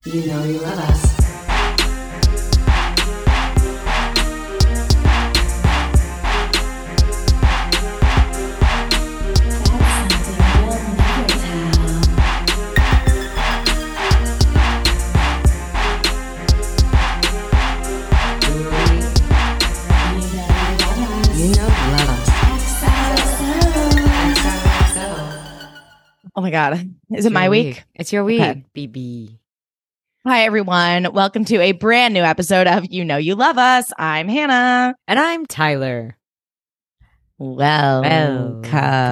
You know you love us. Oh my God. Is it my week? It's your week, Okay. BB. Hi, everyone. Welcome to a brand new episode of You Know You Love Us. I'm Hannah. And I'm Tyler. Welcome.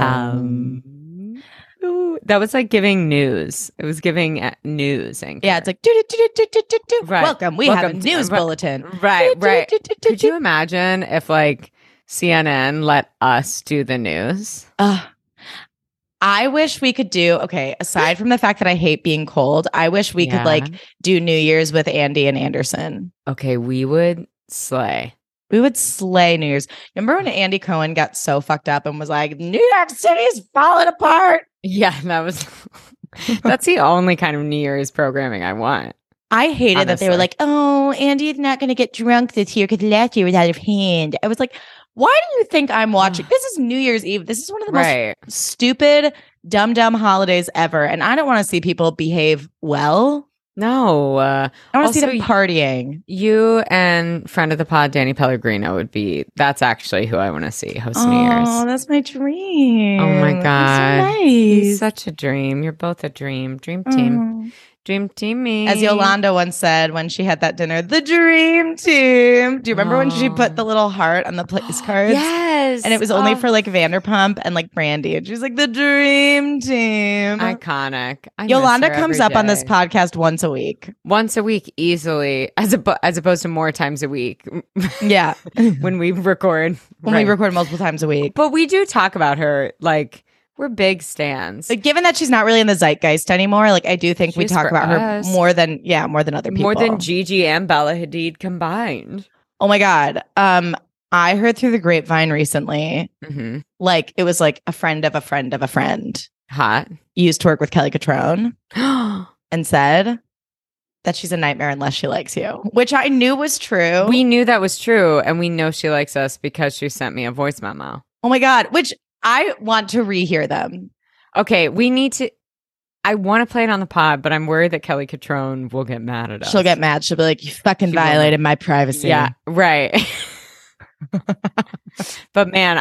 Ooh, that was like giving news. It was giving news. Anchor. Yeah, it's like, do. Right. Welcome. We have a Welcome to- news right. bulletin. Right. Do. Could you imagine if like CNN let us do the news? I wish we could do, okay, aside from the fact that I hate being cold, I wish we could like do New Year's with Andy and Anderson. Okay, we would slay. We would slay New Year's. Remember when Andy Cohen got so fucked up and was like, New York City's falling apart? Yeah, that's the only kind of New Year's programming I want. I hated that they were Honestly. like, oh, Andy's not going to get drunk this year because last year was out of hand. I was like, why do you think I'm watching? This is New Year's Eve. This is one of the Right. most stupid, dumb holidays ever. And I don't want to see people behave well. No. I want to see Also, them partying. You and friend of the pod, Danny Pellegrino, that's actually who I want to see host New Year's. Oh, that's my dream. Oh my That's God. so nice. He's such a dream. You're both a dream. Dream team. Oh. Dream team me. As Yolanda once said when she had that dinner, the dream team. Do you remember when she put the little heart on the place cards? Yes. And it was only for like Vanderpump and like Brandy. And she was like, the dream team. iconic. I miss Yolanda her comes every up on this day. podcast once a week. Once a week easily, as opposed to more times a week Yeah. when we record. When we record multiple times a week. But we do talk about her like we're big stans. But given that she's not really in the zeitgeist anymore, like I do think we She's talk for about her us. more than other people. More than Gigi and Bella Hadid combined. Oh my God. I heard through the grapevine recently, Mm-hmm. like it was like a friend of a friend of a friend Hot. used to work with Kelly Catrone we and said that she's a nightmare unless she likes you, which I knew was true. knew that was true, and we know she likes us because she sent me a voice memo. Oh my God, which I want to rehear them. Okay, we need to. I want to play it on the pod, but I'm worried that Kelly Catrone will get mad at us. She'll get mad. She'll be like, you fucking She will. violated my privacy. Yeah, right. But man,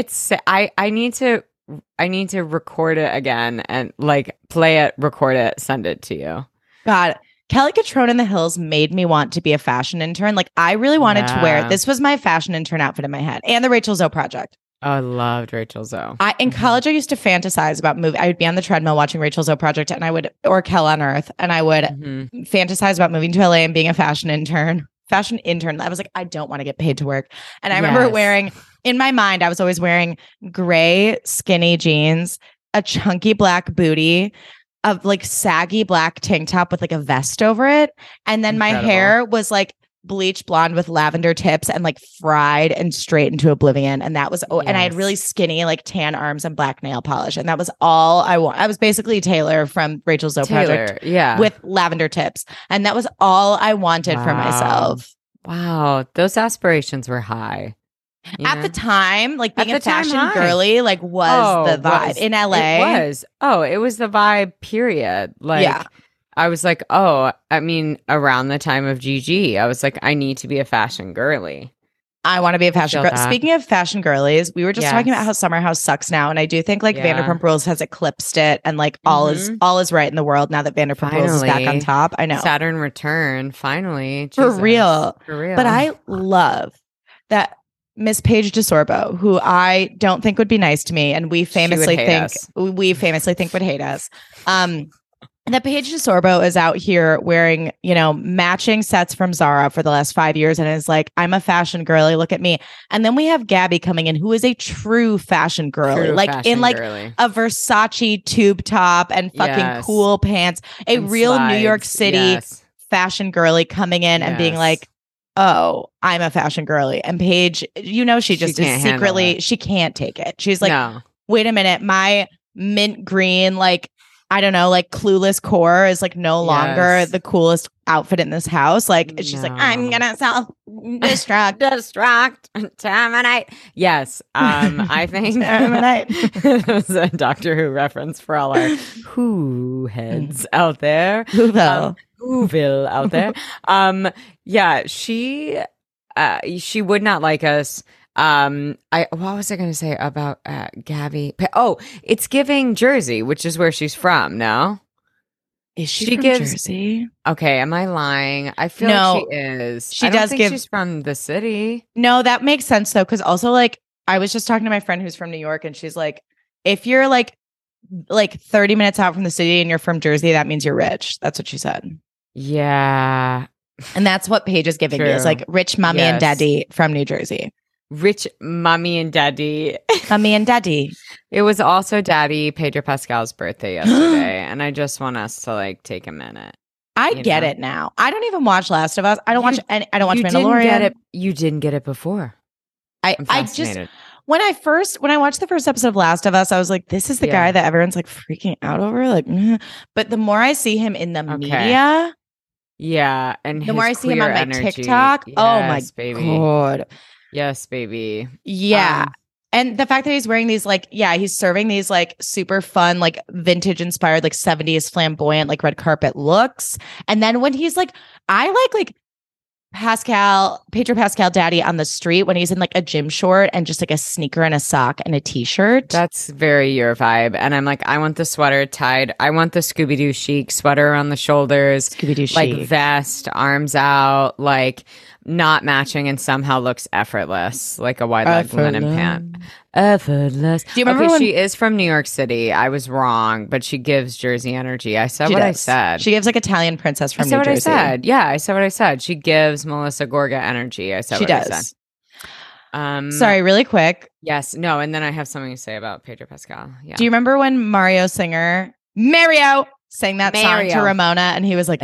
I need to record it again and like play it, record it, send it to you. God, Kelly Catrone in the Hills made me want to be a fashion intern. Like I really wanted to wear, Yeah. this was my fashion intern outfit in my head, and the Rachel Zoe project. Oh, I loved Rachel Zoe. In college, I used to fantasize about moving. I would be on the treadmill watching Rachel Zoe project, and or Kel on Earth, and I would Mhm. fantasize about moving to LA and being a fashion intern. I was like, I don't want to get paid to work. And I remember Yes. wearing, in my mind, I was always wearing gray skinny jeans, a chunky black booty, a like saggy black tank top with like a vest over it. And then my Incredible. hair was like bleach blonde with lavender tips and like fried and straight into oblivion. And that was, and I had Yes. really skinny, like tan arms and black nail polish. And that was all I want. I was basically Taylor from Rachel Zoe project yeah. with lavender tips. And that was all I wanted for Wow. myself. Wow, those aspirations were high. You At know? the time, like being At a the time, fashion high. girly, like was the vibe was. in LA. It was. Oh, it was the vibe, period. Like, Yeah. I was like, oh, I mean, around the time of Gigi, I was like, I need to be a fashion girly. I want to be a fashion feel girl. that. Speaking of fashion girlies, we were just talking about Yes. how Summer House sucks now, and I do think like Yeah. Vanderpump Rules has eclipsed it, and like all is right in the world now that Vanderpump Rules is back on Finally. top. I know Saturn return, finally. For Jesus. real. For real. but I love that Miss Paige DeSorbo, who I don't think would be nice to me, and we famously hate think us. would hate us. That Paige DeSorbo is out here wearing, matching sets from Zara for the last 5 years and is like, I'm a fashion girly. Look at me. And then we have Gabby coming in, who is a true fashion girly, True like fashion in like girly. a Versace tube top and fucking Yes. cool pants, a And real New York slides. City Yes. fashion girly coming in and being Yes. like, oh, I'm a fashion girly. And Paige, she just can't is handle secretly, it. she can't take it. She's like, no. wait a minute, my mint green, like I don't know, like clueless core is like no longer Yes. the coolest outfit in this house. Like she's like, I'm No. gonna self-destruct. Distract, terminate. Yes, I think Terminate. it was a Doctor Who reference for all our Who heads out there. Whoville. Whoville out there. Yeah, she would not like us. What was I going to say about Gabby? Oh, it's giving Jersey, which is where she's from. No, Is she She from gives- Jersey? okay. Am I lying? I feel No, like she is. she I don't does think give- She's from the city. No, that makes sense though, because also like I was just talking to my friend who's from New York, and she's like, if you're like 30 minutes out from the city and you're from Jersey, that means you're rich. That's what she said. Yeah, And that's what Paige is giving me, is True. like rich mommy and Yes. daddy from New Jersey. rich mommy and daddy. Mommy and daddy. It was also Daddy Pedro Pascal's birthday yesterday, and I just want us to like take a minute. I You get know? it now. I don't even watch Last of Us. I don't watch any. I don't watch You Mandalorian. didn't get it. You didn't get it before. I'm I just fascinated. when I watched the first episode of Last of Us, I was like, this is the Yeah. guy that everyone's like freaking out over. Like, but the more I see him in the Okay. media, Yeah, and the more I his see him on queer my energy. TikTok, oh my Yes, baby. god, Yes, baby. yeah. Um, And the fact that he's wearing these like, yeah, he's serving these like super fun, like vintage inspired, like 70s flamboyant, like red carpet looks. And then when he's like, I like Pedro Pascal daddy on the street when he's in like a gym short and just like a sneaker and a sock and a t-shirt. That's very your vibe. And I'm like, I want the sweater tied. I want the Scooby-Doo chic sweater around the shoulders, Scooby-Doo like chic. vest, arms out, like not matching and somehow looks effortless, like a wide leg linen pant. Effortless. Do you remember okay, when- she is from New York City? I was wrong, but she gives Jersey energy. I said She what I does. said. She gives like Italian princess I from said New what Jersey. I said. Yeah, I said what I said. She gives Melissa Gorga energy. I said She what I does. said. Sorry, really quick. Yes. No. And then I have something to say about Pedro Pascal. Yeah. Do you remember when Mario Mario sang that song to Mario. Ramona and he was like,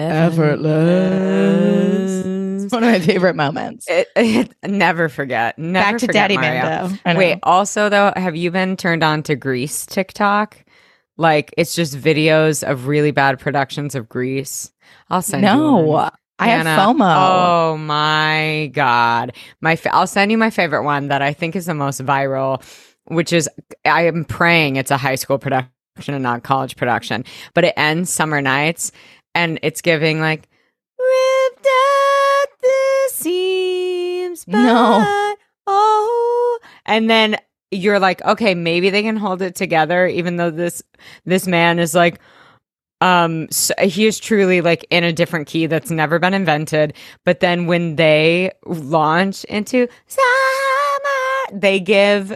effortless. It's one of my favorite moments. Never forget. Never Back to forget Daddy Mario. Mando. I know. Wait, also though, have you been turned on to Grease TikTok? Like it's just videos of really bad productions of Grease. I'll send you No, one. I have Hannah, FOMO. Oh my god. I'll send you my favorite one that I think is the most viral, which is I am praying it's a high school production and not college production. But it ends summer nights and it's giving like ripped at the seams. No. But, oh. And then you're like, okay, maybe they can hold it together, even though this man is like so he is truly like in a different key that's never been invented. But then when they launch into summer, they give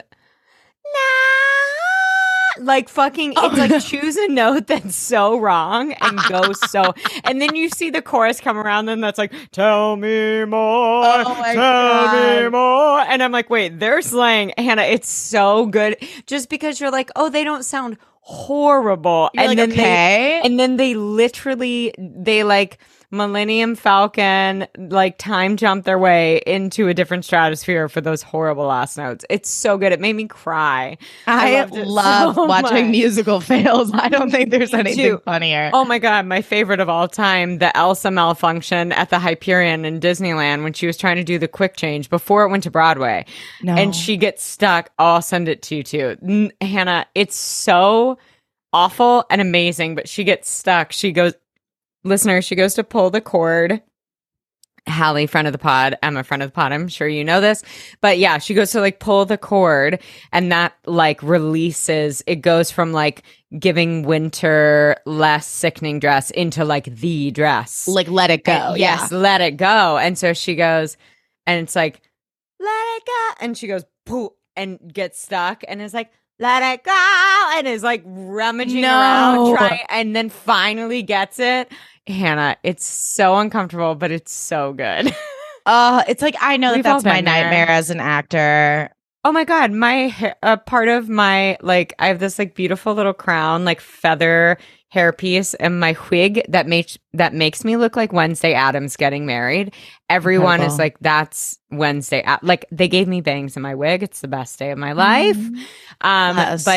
like fucking it's like choose a note that's so wrong and go so and then you see the chorus come around and that's like tell me more, Oh my tell me God. more, and I'm like wait, they're slaying. Hannah, it's so good just because you're like, oh, they don't sound horrible. You're like, then okay. and then they like Millennium Falcon like time jump their way into a different stratosphere for those horrible last notes. It's so good. It made me cry. I loved it love so watching much. musical fails. I don't think there's Me anything too. funnier. Oh my God, my favorite of all time, the Elsa malfunction at the Hyperion in Disneyland when she was trying to do the quick change before it went to Broadway. No. And she gets stuck. Oh, I'll send it to you too. Hannah, it's so awful and amazing, but she gets stuck. She goes to pull the cord. Hallie, friend of the pod, Emma, friend of the pod. I'm sure you know this, but yeah, she goes to like pull the cord and that like releases, it goes from like giving Winter less sickening dress into like the dress. like let it go. And- yes, let it go. And so she goes and it's like, let it go. And she goes, pooh, and gets stuck and is like, let it go. And is like rummaging No. around, trying, and then finally gets it. Hannah, it's so uncomfortable, but it's so good. It's like I know that We've all that's my been there. nightmare as an actor. Oh my God, part of my, like, I have this like beautiful little crown, like feather hairpiece and my wig that makes me look like Wednesday Addams getting married. Everyone is Incredible. like, that's Wednesday. Like they gave me bangs in my wig. It's the best day of my life. Blessed. But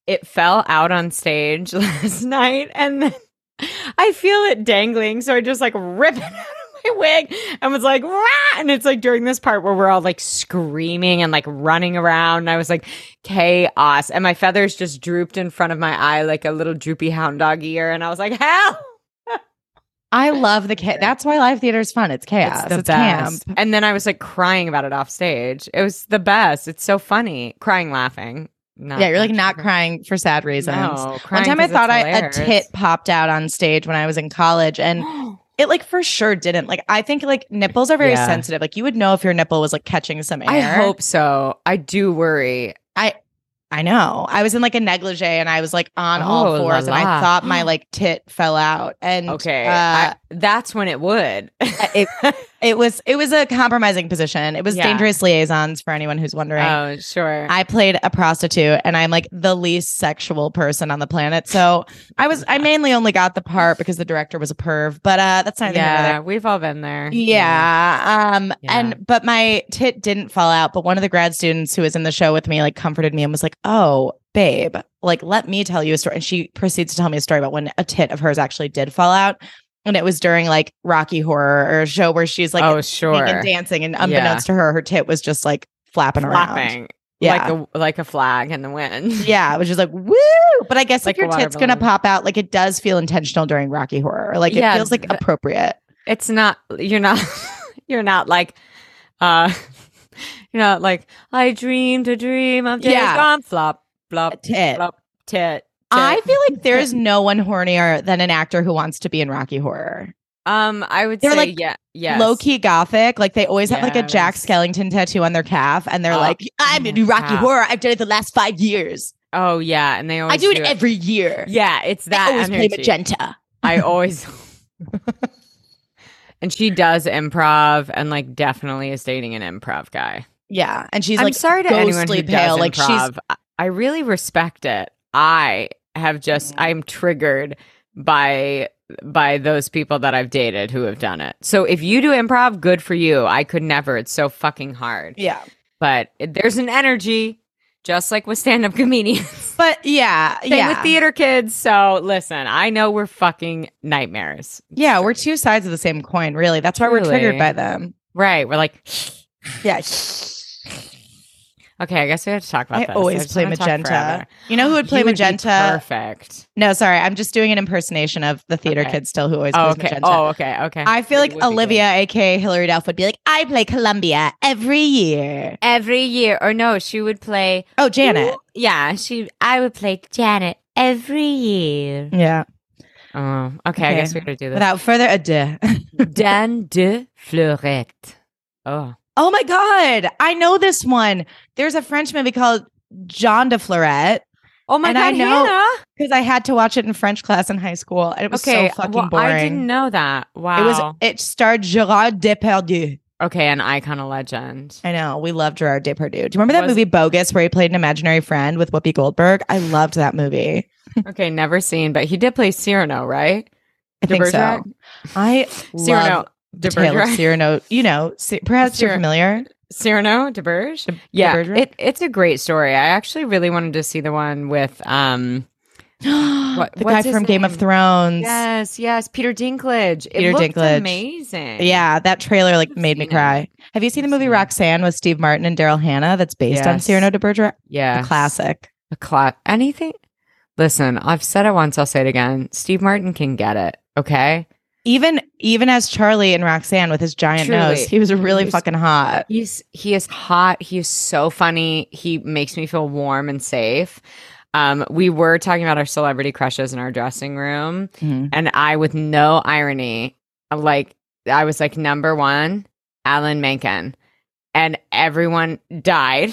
it fell out on stage last night, and then I feel it dangling, so I just like rip it out of my wig and was like, "Rah!" And it's like during this part where we're all like screaming and like running around, and I was like, chaos, and my feathers just drooped in front of my eye like a little droopy hound dog ear, and I was like, hell. I love the That's why live theater is fun. It's chaos. It's the It's best. camp. And then I was like crying about it off stage. It was the best. It's so funny. Crying, laughing. Yeah, you're like not crying for sad reasons. No, One time I thought a tit popped out on stage when I was in college, and it like for sure didn't. Like I think like nipples are very sensitive. Like you would know if your nipple was like catching some air. I hope so. I do worry. I know. I was in like a negligee and I was like on all fours and I thought my like tit fell out. And that's when it would. it was a compromising position. It was Dangerous Liaisons for anyone who's wondering. Oh, sure. I played a prostitute and I'm like the least sexual person on the planet. So I mainly only got the part because the director was a perv, but that's not we've all been there. But my tit didn't fall out, but one of the grad students who was in the show with me like comforted me and was like, "Oh, babe, like let me tell you a story." And she proceeds to tell me a story about when a tit of hers actually did fall out. And it was during like Rocky Horror or a show where she's like singing and dancing, and unbeknownst to her tit was just like flapping around. Yeah. Like a flag in the wind. Yeah. It was just like, woo. But I guess like if your tit's going to pop out, like it does feel intentional during Rocky Horror. Like it feels like appropriate. It's not, you're not like, like I dreamed a dream of days gone, flop, flop, tit. Flop, tit. I feel like there's no one hornier than an actor who wants to be in Rocky Horror. I would say like low key gothic. Like they always have like a Jack Skellington tattoo on their calf, and they're like, "I'm in Rocky Horror. I've done it the last 5 years." Oh yeah, and they always do it every year. Yeah, it's that. I always play magenta. I always. And she does improv, and like definitely is dating an improv guy. Yeah, and she's I'm like sorry to anyone who pale. Does like improv. I really respect it. I'm triggered by those people that I've dated who have done it. So if you do improv, good for you. I could never. It's so fucking hard. Yeah. But there's an energy, just like with stand-up comedians. But Same with theater kids. So listen, I know we're fucking nightmares. Yeah, we're two sides of the same coin, really. That's why we're triggered by them. Right. We're like, yeah. Okay, I guess we have to talk about this. I always play magenta. You know who would play magenta? Perfect. No, sorry. I'm just doing an impersonation of the theater kid still who always plays magenta. Oh, okay. I feel like Olivia, aka Hilary Duff, would be like, I play Columbia every year. Every year. Or no, she would play... Oh, Janet. Yeah, I would play Janet every year. Yeah. Oh, okay. I guess we gotta do this. Without further ado. Dan de Fleurette. Oh my God. I know this one. There's a French movie called Jean de Fleurette. Oh my God, I know, Hannah. Because I had to watch it in French class in high school. And it was so fucking boring. I didn't know that. Wow. It starred Gerard Depardieu. Okay, an icon, a legend. I know. We love Gerard Depardieu. Do you remember that movie Bogus where he played an imaginary friend with Whoopi Goldberg? I loved that movie. Okay, never seen, but he did play Cyrano, right? I think so. I love the tale of Cyrano. You know, perhaps you're familiar. Cyrano de Bergerac? Yeah, it's a great story. I actually really wanted to see the one with the guy from Game of Thrones. Yes, Peter Dinklage. It looked amazing. Yeah, that trailer made me cry. Have you seen the movie Roxanne with Steve Martin and Daryl Hannah that's based on Cyrano de Bergerac? Yeah. A classic. Anything? Listen, I've said it once, I'll say it again. Steve Martin can get it, okay? Even as Charlie and Roxanne with his giant nose, he was really fucking hot. He is hot. He is so funny. He makes me feel warm and safe. We were talking about our celebrity crushes in our dressing room, and I, with no irony, I was like, number one, Alan Menken, and everyone died.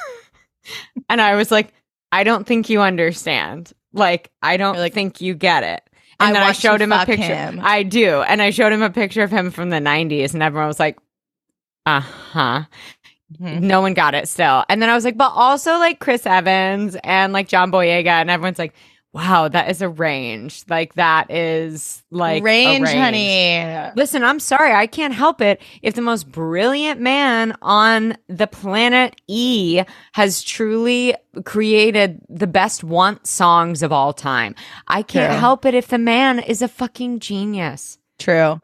And I was like, I don't think you understand. Like, I don't think you get it. And then I showed him a picture. I do. And I showed him a picture of him from the 90s, and everyone was like, uh-huh. No one got it still. And then I was like, but also like Chris Evans and like John Boyega, and everyone's like, Wow, that is a range. Like that is like Range, a range. honey. Listen, I'm sorry, I can't help it. If the most brilliant man on the planet E has truly created the best want songs of all time, I can't True. help it if the man is a fucking genius. True.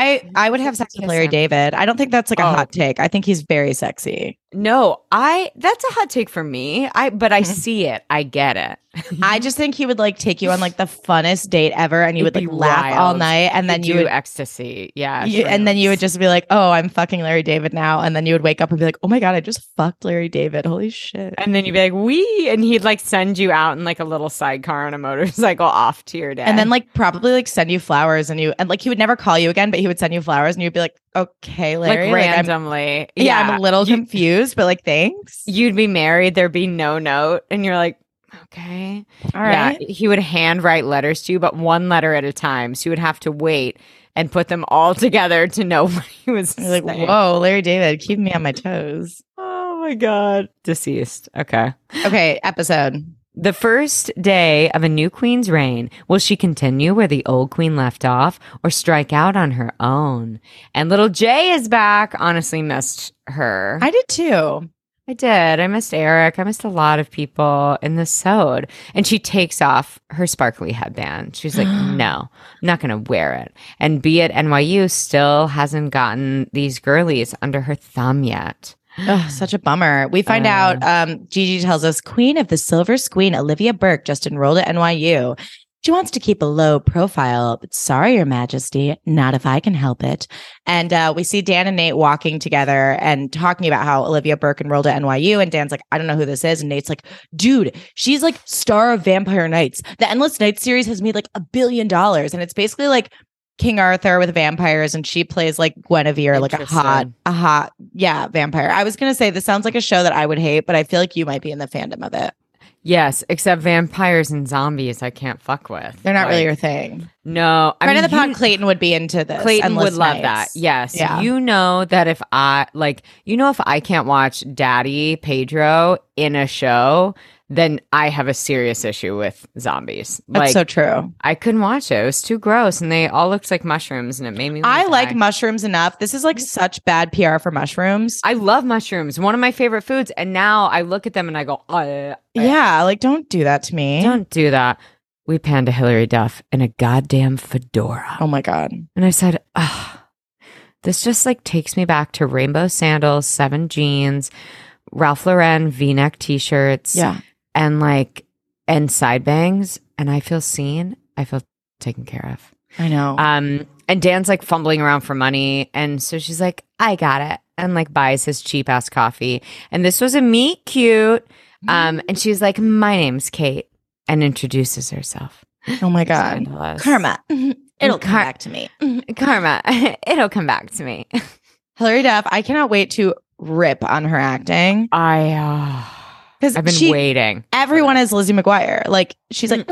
I would have sex with Larry David. I don't think that's like a hot take. I think he's very sexy. No, that's a hot take for me. But I see it. I get it. I just think he would like take you on like the funnest date ever, and you would like laugh all night, and then you would ecstasy. Yeah. And then you would just be like, oh, I'm fucking Larry David now. And then you would wake up and be like, oh my God, I just fucked Larry David. Holy shit. And then you'd be like, wee. And he'd like send you out in like a little sidecar on a motorcycle off to your day. And then like probably like send you flowers, and like he would never call you again, but he would send you flowers, and you'd be like, okay, Larry. Like randomly. I'm a little confused, but like, thanks. You'd be married. There'd be no note. And you're like, okay. All right. Yeah, he would handwrite letters to you, but one letter at a time. So you would have to wait and put them all together to know what he was saying. Like, whoa, Larry David, keep me on my toes. Oh my God. Deceased. Okay. Okay, episode. The first day of a new queen's reign, will she continue where the old queen left off or strike out on her own? And little Jay is back. Honestly, missed her. I did too. I did. I missed Eric. I missed a lot of people in the sode. And she takes off her sparkly headband. She's like, no, I'm not going to wear it. And be at NYU still hasn't gotten these girlies under her thumb yet. Oh, such a bummer. We find out, Gigi tells us Queen of the Silver Squeen, Olivia Burke, just enrolled at NYU. She wants to keep a low profile, but sorry, Your Majesty, not if I can help it. And we see Dan and Nate walking together and talking about how Olivia Burke enrolled at NYU. And Dan's like, I don't know who this is. And Nate's like, dude, she's like star of Vampire Nights. The Endless Nights series has made like $1 billion. And it's basically like King Arthur with vampires, and she plays like Guinevere, like a hot, vampire. I was gonna say this sounds like a show that I would hate, but I feel like you might be in the fandom of it. Yes, except vampires and zombies I can't fuck with. They're not really your thing. No. Friend of the pod, Clayton would be into this. Clayton would love that. Yes. Yeah. You know that if I can't watch Daddy Pedro in a show, then I have a serious issue with zombies. That's so true. I couldn't watch it. It was too gross. And they all looked like mushrooms, and it made me like mushrooms enough. This is like such bad PR for mushrooms. I love mushrooms. One of my favorite foods. And now I look at them and I go, yeah, like don't do that to me. Don't do that. We panned to Hilary Duff in a goddamn fedora. Oh my God. And I said, this just like takes me back to rainbow sandals, 7 jeans, Ralph Lauren V-neck t-shirts. Yeah. And side bangs, and I feel seen. I feel taken care of. I know. And Dan's like fumbling around for money, and so she's like, "I got it," and like buys his cheap ass coffee. And this was a meet cute. And she's like, "My name's Kate," and introduces herself. Oh my God, Karma. It'll come back to me. Karma. It'll come back to me. Hilary Duff. I cannot wait to rip on her acting. Because I've been waiting. Everyone is Lizzie McGuire. Like, she's like,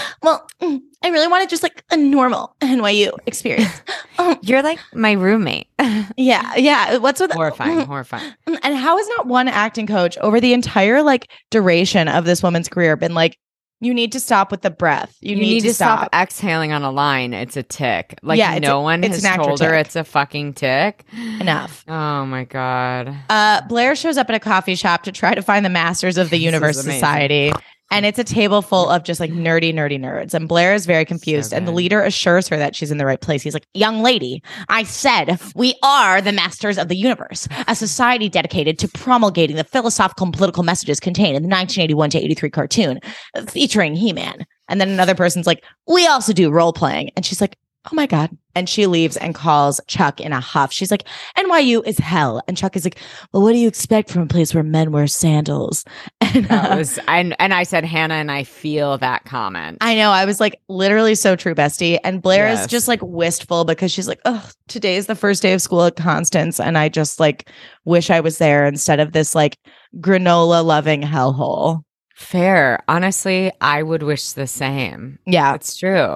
I really wanted just like a normal NYU experience. You're like my roommate. Yeah. What's with horrifying? And how has not one acting coach over the entire like duration of this woman's career been like, you need to stop with the breath. You need to stop exhaling on a line. It's a tick. Like no one has told her it's a fucking tick. Enough. Oh my God. Blair shows up at a coffee shop to try to find the Masters of the Universe Society. And it's a table full of just like nerdy nerds. And Blair is very confused. And the leader assures her that she's in the right place. He's like, young lady, I said we are the Masters of the Universe, a society dedicated to promulgating the philosophical and political messages contained in the 1981 to 83 cartoon featuring He-Man. And then another person's like, we also do role playing. And she's like, oh my God. And she leaves and calls Chuck in a huff. She's like, NYU is hell. And Chuck is like, well, what do you expect from a place where men wear sandals? And I said, Hannah, and I feel that comment. I know. I was like, literally so true, bestie. And Blair is just like wistful because she's like, oh, today is the first day of school at Constance. And I just like wish I was there instead of this like granola loving hellhole. Fair. Honestly, I would wish the same. Yeah. It's true.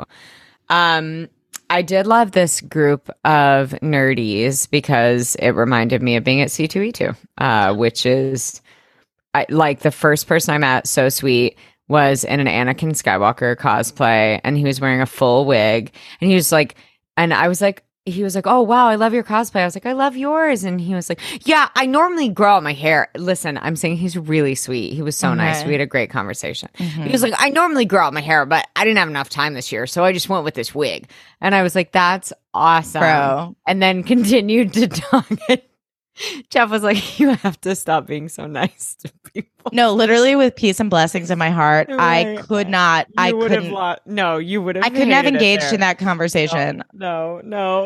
I did love this group of nerdies because it reminded me of being at C2E2, which is like the first person I met, so sweet, was in an Anakin Skywalker cosplay, and he was wearing a full wig, and he was like, and I was like, he was like, oh, wow, I love your cosplay. I was like, I love yours. And he was like, yeah, I normally grow out my hair. Listen, I'm saying he's really sweet. He was so nice. We had a great conversation. He was like, I normally grow out my hair, but I didn't have enough time this year. So I just went with this wig. And I was like, that's awesome. Bro. And then continued to talk. Jeff was like, you have to stop being so nice to people. No, literally with peace and blessings in my heart, Right. I could not. I You would couldn't. have no, you would have. I couldn't have hated it engaged there. in that conversation. No.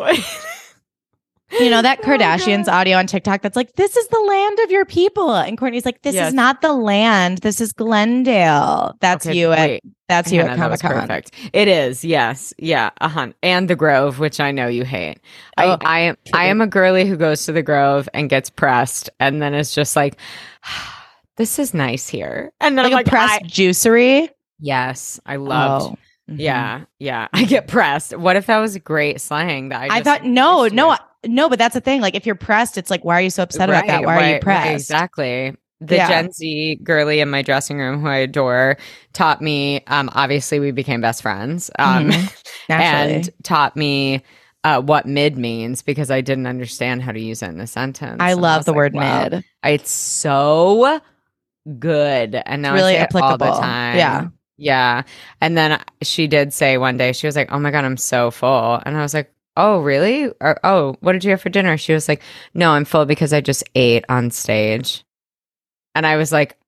You know, that Oh my Kardashians God. audio on TikTok that's like, this is the land of your people. And Courtney's like, this Yes. is not the land. This is Glendale. That's Okay, you at wait. that's you Hannah, at that was Comic-Con. perfect. It is, yes, yeah, and the Grove, which I know you hate. Oh, I am a girly who goes to the Grove and gets pressed, and then it's just like, this is nice here, and then Like I'm a like, pressed juicery. yes, I loved. Oh. Mhm. Yeah, I get pressed. What if that was great slang that I I just thought used to? no, but that's the thing. Like if you're pressed, it's like, why are you so upset about that? Right, Why are you right, pressed? exactly. The Yeah. Gen Z girly in my dressing room, who I adore, taught me. Obviously, we became best friends. Naturally. And taught me what mid means because I didn't understand how to use it in a sentence. I And love was the like, word wow, mid. it's so good, and now Really I say it all the applicable. time. Yeah. And then she did say one day, she was like, "Oh my God, I'm so full," and I was like, "Oh, really? Or, oh, what did you have for dinner?" She was like, "No, I'm full because I just ate on stage." And I was like,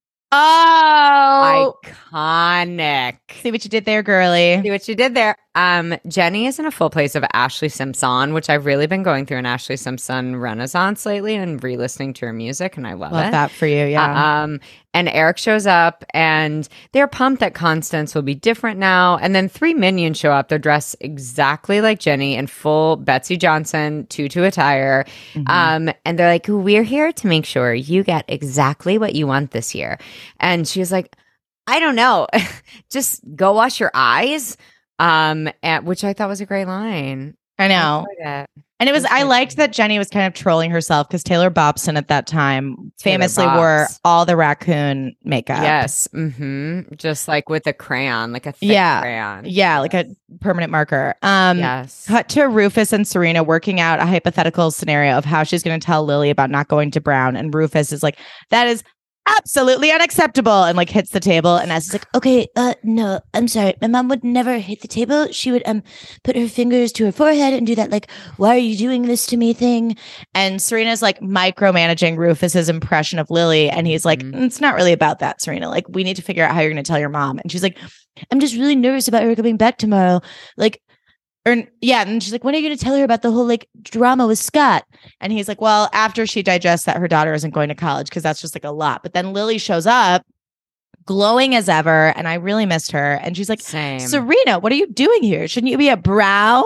Oh, iconic. see what you did there, girly. See what you did there. Jenny is in a full place of Ashley Simpson, which I've really been going through an Ashley Simpson renaissance lately and re-listening to her music, and I love Love it. that for you. Yeah. And Eric shows up, and they're pumped that Constance will be different now. And then 3 minions show up. They're dressed exactly like Jenny in full Betsy Johnson tutu attire. Mhm. And they're like, "We're here to make sure you get exactly what you want this year." And she's like, "I don't know, just go wash your eyes." Which I thought was a great line. I know. I enjoyed it. And it was, That's I so liked cute. that Jenny was kind of trolling herself because Taylor Bobson at that time Taylor famously Bobs. wore all the raccoon makeup. Yes. Just like with a crayon, like a thick crayon. Yeah. Like a permanent marker. Yes. Cut to Rufus and Serena working out a hypothetical scenario of how she's going to tell Lily about not going to Brown. And Rufus is like, that is absolutely unacceptable, and like hits the table. And as is like, okay, no, I'm sorry, my mom would never hit the table. She would put her fingers to her forehead and do that like, why are you doing this to me thing. And Serena's like micromanaging Rufus's impression of Lily, and he's like, it's not really about that, Serena. Like, we need to figure out how you're going to tell your mom. And she's like, I'm just really nervous about her coming back tomorrow. Like, and she's like, when are you going to tell her about the whole like drama with Scott? And he's like, well, after she digests that her daughter isn't going to college, because that's just like a lot. But then Lily shows up glowing as ever, and I really missed her. And she's like, Same. Serena, what are you doing here? Shouldn't you be at Brown?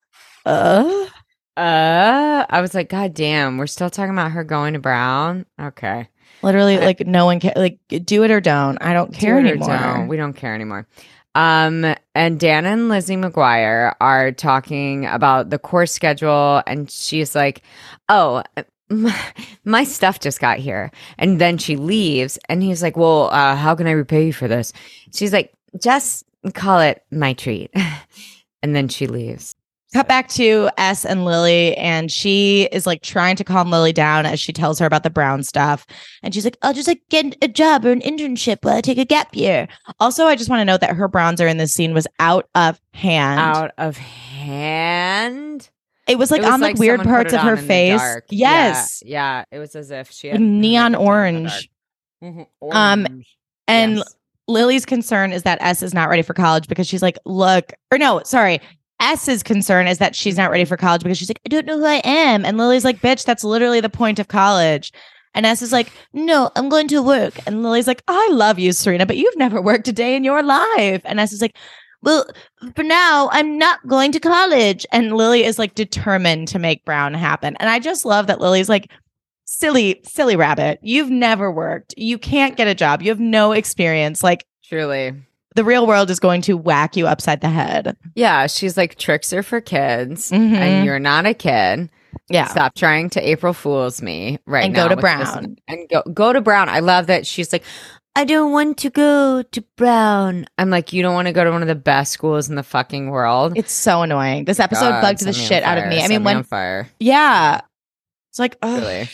I was like, God damn, we're still talking about her going to Brown. Okay. Literally, like no one can like do it or don't. I don't care Do it or anymore. don't. We don't care anymore. And Dan and Lizzie McGuire are talking about the course schedule, and she's like, "Oh, my stuff just got here." And then she leaves, and he's like, "Well, how can I repay you for this?" She's like, "Just call it my treat." And then she leaves. Cut back to S and Lily, and she is like trying to calm Lily down as she tells her about the Brown stuff. And she's like, I'll just like get a job or an internship while I take a gap year. Also, I just want to note that her bronzer in this scene was out of hand. Out of hand. It was like It was on like like weird someone put parts it of her on in the face. dark. Yes. Yeah. It was as if she Like had neon her makeup done in the orange. dark. Orange. And Yes. Lily's concern is that S is not ready for college because she's like, look, or no, sorry. S's concern is that she's not ready for college because she's like, I don't know who I am. And Lily's like, bitch, that's literally the point of college. And S is like, no, I'm going to work. And Lily's like, I love you, Serena, but you've never worked a day in your life. And S is like, well, for now, I'm not going to college. And Lily is like determined to make Brown happen. And I just love that Lily's like, silly rabbit. You've never worked. You can't get a job. You have no experience. Like, Truly. the real world is going to whack you upside the head. Yeah, she's like, tricks are for kids, Mhm. and you're not a kid. Yeah. Stop trying to April Fools me right And now. go to with Brown. and go to Brown. I love that she's like, I don't want to go to Brown. I'm like, you don't want to go to one of the best schools in the fucking world? It's so annoying. This episode God, bugged the set me on shit out of fire, me. I set mean, me when on fire. yeah, it's like, Really.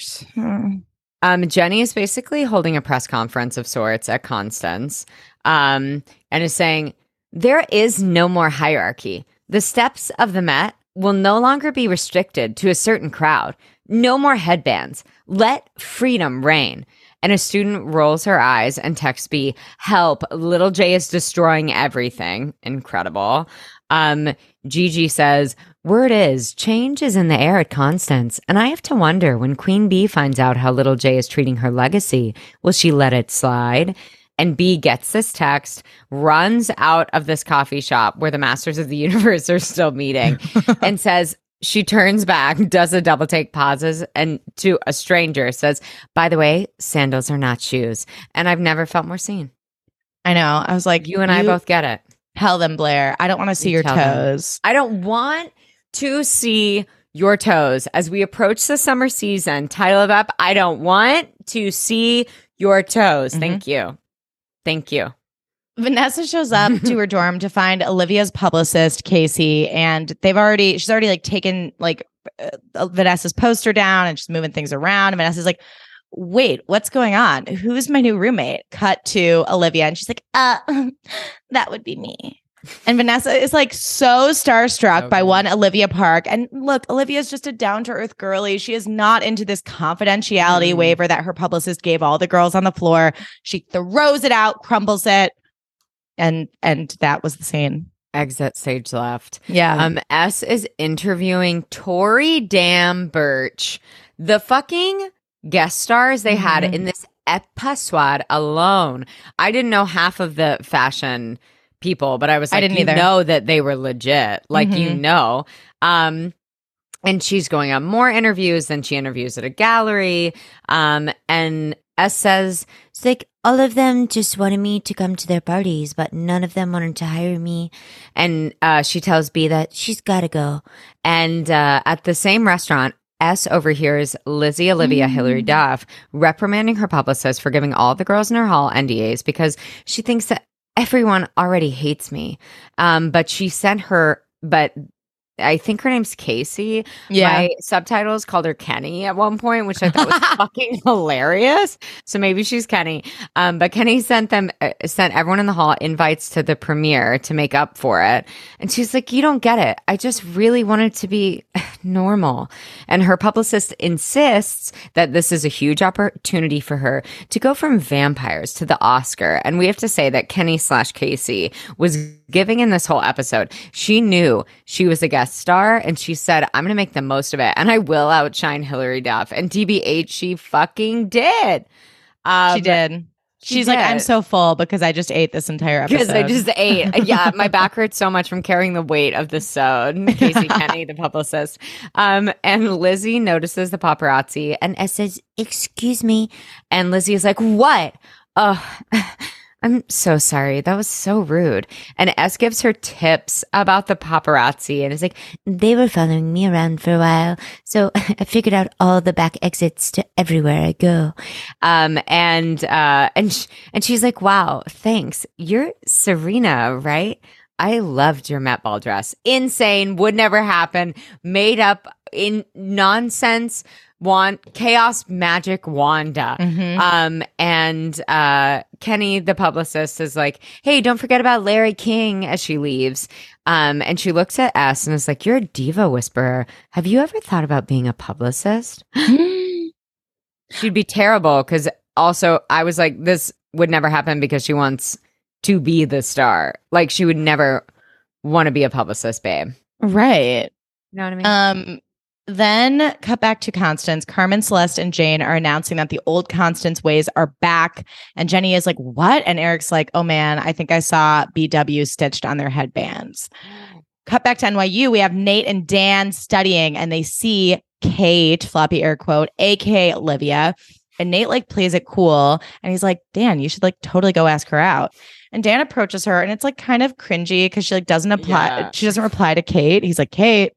oh, Jenny is basically holding a press conference of sorts at Constance, and is saying there is no more hierarchy. The steps of the Met will no longer be restricted to a certain crowd. No more headbands. Let freedom reign. And a student rolls her eyes and texts B, help, little J is destroying everything. Incredible. Gigi says, word is, change is in the air at Constance, and I have to wonder when Queen Bee finds out how little J is treating her legacy, will she let it slide? And B gets this text, runs out of this coffee shop where the Masters of the Universe are still meeting, and says, she turns back, does a double take, pauses, and to a stranger says, by the way, sandals are not shoes. And I've never felt more seen. I know. I was like, You and I both get it. Tell them, Blair. I don't want to see your tell them. toes. I don't want to see your toes as we approach the summer season. Title of up. I don't want to see your toes. Thank you. Thank you. Vanessa shows up to her dorm to find Olivia's publicist, Casey, and she's already like taken like Vanessa's poster down and she's moving things around. And Vanessa's like, wait, what's going on? Who's my new roommate? Cut to Olivia. And she's like, that would be me. And Vanessa is like so starstruck by one Olivia Park. And look, Olivia's just a down-to-earth girly. She is not into this confidentiality waiver that her publicist gave all the girls on the floor. She throws it out, crumbles it. And that was the scene. Exit stage left. Yeah. S is interviewing Tori Dam Birch, the fucking guest stars they had in this episode alone. I didn't know half of the fashion people, but I was like, I didn't either. Know that they were legit. Like, you know. And she's going on more interviews than she interviews at a gallery. And S says, it's like, all of them just wanted me to come to their parties, but none of them wanted to hire me. And she tells B that she's got to go. And at the same restaurant, S overhears Lizzie Olivia Hilary Duff reprimanding her publicist for giving all the girls in her hall NDAs because she thinks that everyone already hates me. But she sent her, but I think her name's Casey. Yeah. My subtitles called her Kenny at one point, which I thought was fucking hilarious. So maybe she's Kenny. But Kenny sent everyone in the hall invites to the premiere to make up for it. And she's like, you don't get it. I just really wanted to be normal. And her publicist insists that this is a huge opportunity for her to go from vampires to the Oscar. And we have to say that Kenny/Casey was giving in this whole episode. She knew she was a guest star and she said, I'm going to make the most of it and I will outshine Hilary Duff. And TBH, she fucking did. She did. She's like, I'm so full because I just ate this entire episode. Because I just ate. Yeah, my back hurts so much from carrying the weight of this sewed. Casey Kenny, the publicist. And Lizzie notices the paparazzi and S says, excuse me. And Lizzie is like, what? Oh, I'm so sorry. That was so rude. And S gives her tips about the paparazzi and is like, they were following me around for a while. So I figured out all the back exits to everywhere I go. And she's like, wow, thanks. You're Serena, right? I loved your Met Ball dress. Insane. Would never happen. Made up in nonsense. Chaos magic Wanda. And Kenny, the publicist, is like, hey, don't forget about Larry King as she leaves. And she looks at S and is like, you're a diva whisperer. Have you ever thought about being a publicist? She'd be terrible because also I was like, this would never happen because she wants to be the star. Like she would never want to be a publicist, babe. Right. You know what I mean? Then cut back to Constance. Carmen, Celeste, and Jane are announcing that the old Constance ways are back. And Jenny is like, what? And Eric's like, oh man, I think I saw BW stitched on their headbands. Cut back to NYU. We have Nate and Dan studying and they see Kate, floppy air quote, aka Olivia. And Nate like plays it cool. And he's like, Dan, you should like totally go ask her out. And Dan approaches her and it's like kind of cringy because she like doesn't apply. Yeah. She doesn't reply to Kate. He's like, Kate.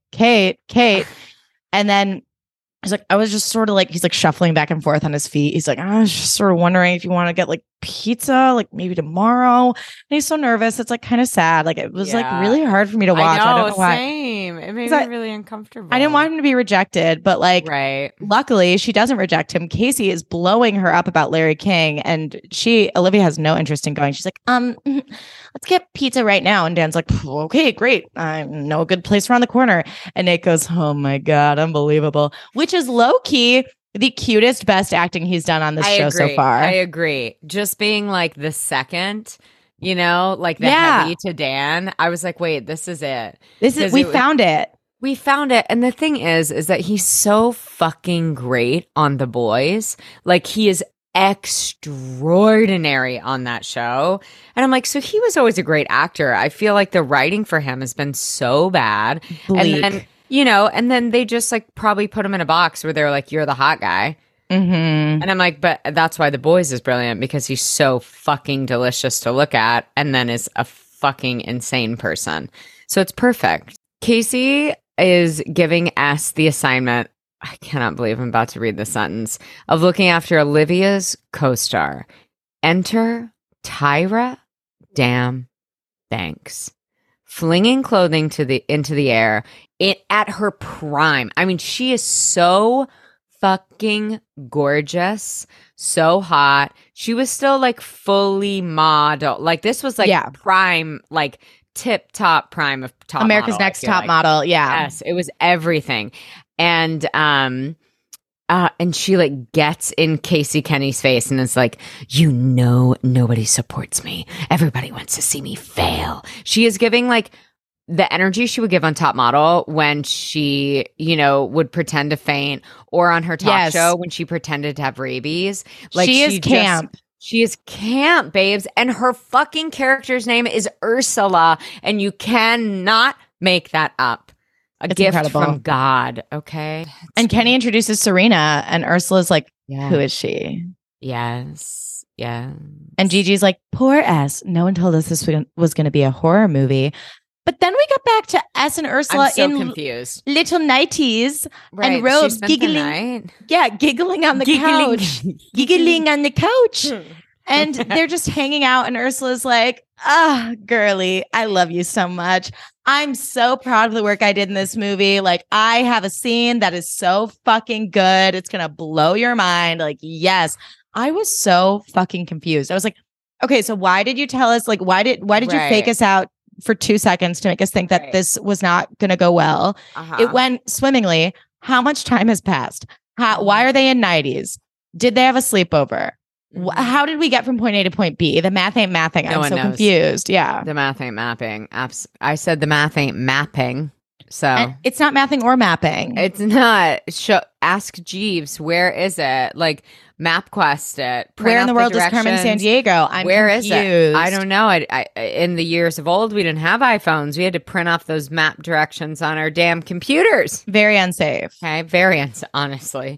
And then he's like, I was just sort of like, he's like shuffling back and forth on his feet. He's like, I was just sort of wondering if you want to get like pizza, like maybe tomorrow. And he's so nervous. It's like kind of sad. Like it was like really hard for me to watch. I don't know why. Same. It made me really uncomfortable. I didn't want him to be rejected, but like, luckily she doesn't reject him. Casey is blowing her up about Larry King, and Olivia has no interest in going. She's like, let's get pizza right now. And Dan's like, okay, great. I know a good place around the corner. And Nate goes, oh my God, unbelievable. Which is low key the cutest, best acting he's done on this show so far. I agree. Just being like the second, like the heavy to Dan. I was like, wait, this is it. We found it. We found it. And the thing is that he's so fucking great on The Boys. Like he is extraordinary on that show. And I'm like, so he was always a great actor. I feel like the writing for him has been so bad. Bleak. And then and then they just like probably put him in a box where they're like, you're the hot guy. Mm-hmm. And I'm like, but that's why The Boys is brilliant, because he's so fucking delicious to look at and then is a fucking insane person. So it's perfect. Casey is giving S the assignment, I cannot believe I'm about to read the sentence, of looking after Olivia's co-star. Enter Tyra Damn Banks. Flinging clothing into the air at her prime. I mean, she is so fucking gorgeous, so hot. She was still like fully model. Like this was like prime, like tip top prime of top America's model, Next Top Model. Yeah. Yes, it was everything. And she like gets in Casey Kenny's face and is like, nobody supports me. Everybody wants to see me fail. She is giving like the energy she would give on Top Model when she, would pretend to faint, or on her talk show when she pretended to have rabies. Like she is camp. She is camp, babes. And her fucking character's name is Ursula, and you cannot make that up. It's gift incredible. From God, okay? And Kenny introduces Serena, and Ursula's like, who is she? Yes. Yeah. And Gigi's like, poor S. No one told us this was going to be a horror movie. But then we got back to S and Ursula confused. Little nighties and robes giggling. Yeah, giggling on the couch. Giggling on the couch. And they're just hanging out, and Ursula's like, girly, I love you so much. I'm so proud of the work I did in this movie. Like, I have a scene that is so fucking good. It's going to blow your mind. Like, yes. I was so fucking confused. I was like, okay, so why did you tell us? Like, why did you fake us out for 2 seconds to make us think that this was not going to go well? It went swimmingly. How much time has passed? Why are they in 90s? Did they have a sleepover? How did we get from point A to point B? The math ain't mathing. I'm so confused. Yeah. The math ain't mapping. I said the math ain't mapping. So and it's not mathing or mapping. It's not. Ask Jeeves. Where is it? Like MapQuest it. Where in the world is Carmen Sandiego? Where confused. Is it? I don't know. I in the years of old, we didn't have iPhones. We had to print off those map directions on our damn computers. Very unsafe. Okay, very honestly.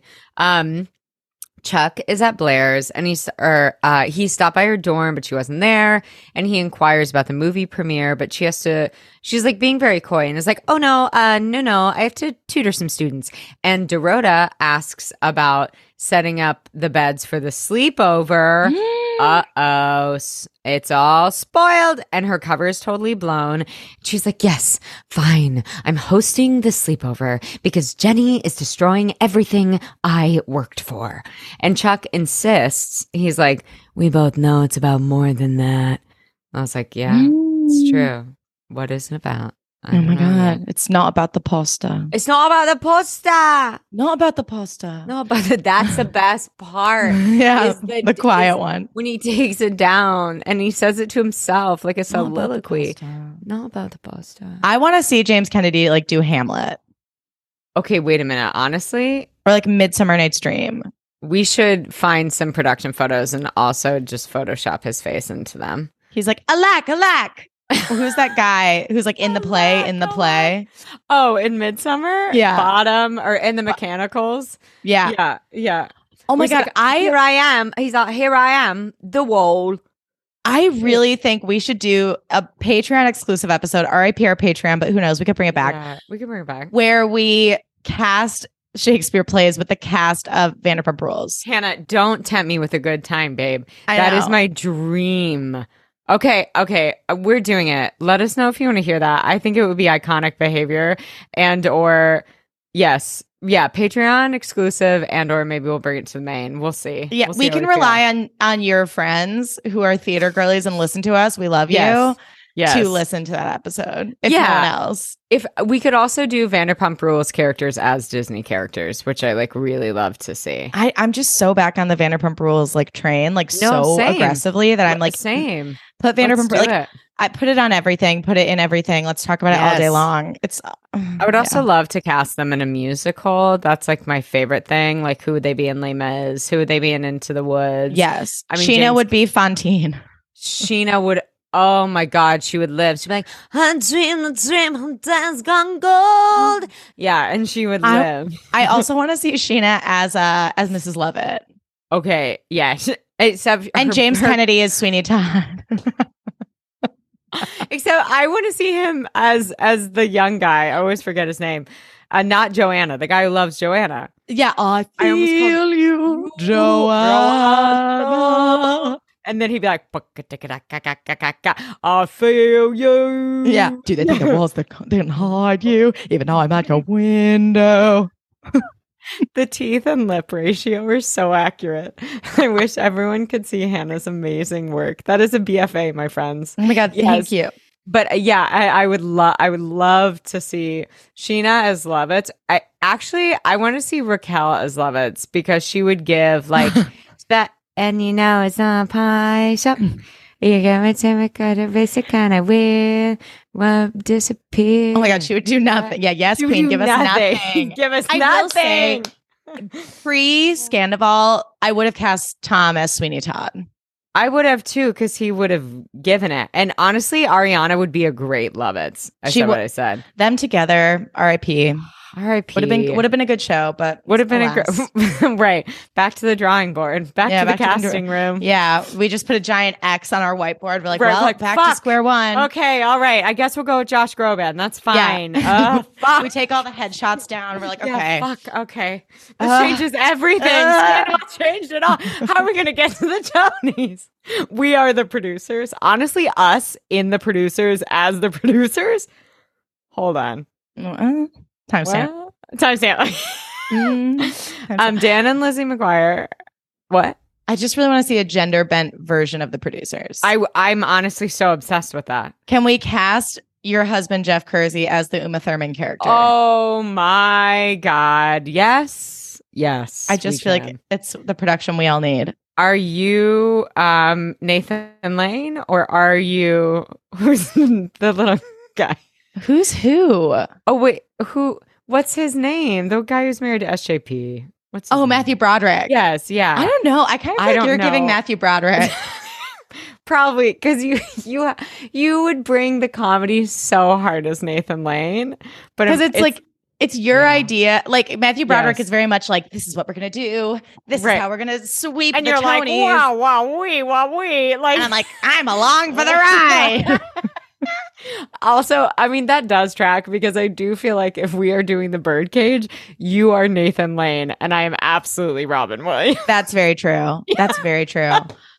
Chuck is at Blair's, and he stopped by her dorm, but she wasn't there. And he inquires about the movie premiere, but she's like being very coy and is like, oh no, no, I have to tutor some students. And Dorota asks about setting up the beds for the sleepover. Uh-oh, it's all spoiled, and her cover is totally blown. She's like, yes, fine, I'm hosting the sleepover because Jenny is destroying everything I worked for. And Chuck insists, he's like, we both know it's about more than that. I was like, yeah, it's true. What is it about? Oh my God. It's not about the pasta. It's not about the pasta. Not about the pasta. No, but that's the best part. Yeah, the quiet one. When he takes it down and he says it to himself like a soliloquy. Not about the pasta. I want to see James Kennedy like do Hamlet. Okay, wait a minute. Honestly? Or like Midsummer Night's Dream. We should find some production photos and also just Photoshop his face into them. He's like, alack. Who's that guy who's like in the play? Oh, in Midsummer? Yeah. Bottom or in the Mechanicals? Yeah. Yeah. Oh my God. Here I am. He's like, here I am, the wall. I really think we should do a Patreon exclusive episode, RIP our Patreon, but who knows? We could bring it back. Yeah, we can bring it back. Where we cast Shakespeare plays with the cast of Vanderpump Rules. Hannah, don't tempt me with a good time, babe. I That is know. my dream. Okay, we're doing it. Let us know if you want to hear that. I think it would be iconic behavior yes. Yeah, Patreon exclusive or maybe we'll bring it to the main. We'll see. Yeah, We'll see we how can feel. rely on your friends who are theater girlies and listen to us. We love you. Yes. To listen to that episode. If no one else. If we could also do Vanderpump Rules characters as Disney characters, which I like really love to see. I'm just so back on the Vanderpump Rules like train, like so same. aggressively that I'm like same. Put Vanderpump Let's do like it. I put it on everything, put it in everything. Let's talk about it all day long. It's I would also love to cast them in a musical. That's like my favorite thing. Like who would they be in Les Mis? Who would they be in Into the Woods? Yes. I mean, Sheena would be Fontaine. Sheena would. Oh my God, she would live. She'd be like, I dream the dream that's gone gold. Yeah, and she would live. I also want to see Sheena as Mrs. Lovett. Okay, yeah. Except James Kennedy is Sweeney Todd. Except I want to see him as the young guy. I always forget his name. Not Joanna, the guy who loves Joanna. Yeah, I feel you, Joanna. And then he'd be like, I feel you. Yeah. Do they think the walls that didn't hide you? Even though I'm at your window. The teeth and lip ratio are so accurate. I wish everyone could see Hannah's amazing work. That is a BFA, my friends. Oh my God, thank you. But I would love to see Sheena as Lovitz. I want to see Raquel as Lovitz because she would give like that. And it's not a pie shop. You got my time, I got a basic kind of weird. Disappear. Oh my God, she would do nothing. Yeah, yes, Queen, give us nothing. Give us nothing. Pre-Scandival, I would have cast Tom as Sweeney Todd. I would have too, because he would have given it. And honestly, Ariana would be a great Lovitz. I said what I said. Them together, R.I.P. R.I.P. Would have been a good show, but would have been a great right. Back to the drawing board. Back to the casting room. Yeah, we just put a giant X on our whiteboard. We're like, back to square one. Okay, all right. I guess we'll go with Josh Groban. That's fine. Yeah. We take all the headshots down. We're like, okay, okay. This changes everything. Scandal changed it all. How are we gonna get to the Tonys? We are the producers. Honestly, us in the producers as the producers. Hold on. Timestamp. Dan and Lizzie McGuire. What? I just really want to see a gender bent version of the producers. I'm honestly so obsessed with that. Can we cast your husband Jeff Kersey as the Uma Thurman character? Oh my God! Yes. I just feel like it's the production we all need. Are you Nathan Lane or are you who's the little guy? Who's who? Oh wait, who? What's his name? The guy who's married to SJP. What's his name? Matthew Broderick. Yes, yeah. I don't know. I kind of feel like you're giving Matthew Broderick. Probably because you would bring the comedy so hard as Nathan Lane, but because it's your idea. Like Matthew Broderick is very much like, this is what we're gonna do. This is how we're gonna sweep and the you're Tonys. Like, wow, wee. Like, and I'm like, I'm along for the ride. Also, I mean, that does track because I do feel like if we are doing the Birdcage, you are Nathan Lane and I am absolutely Robin Williams. That's very true. That's very true.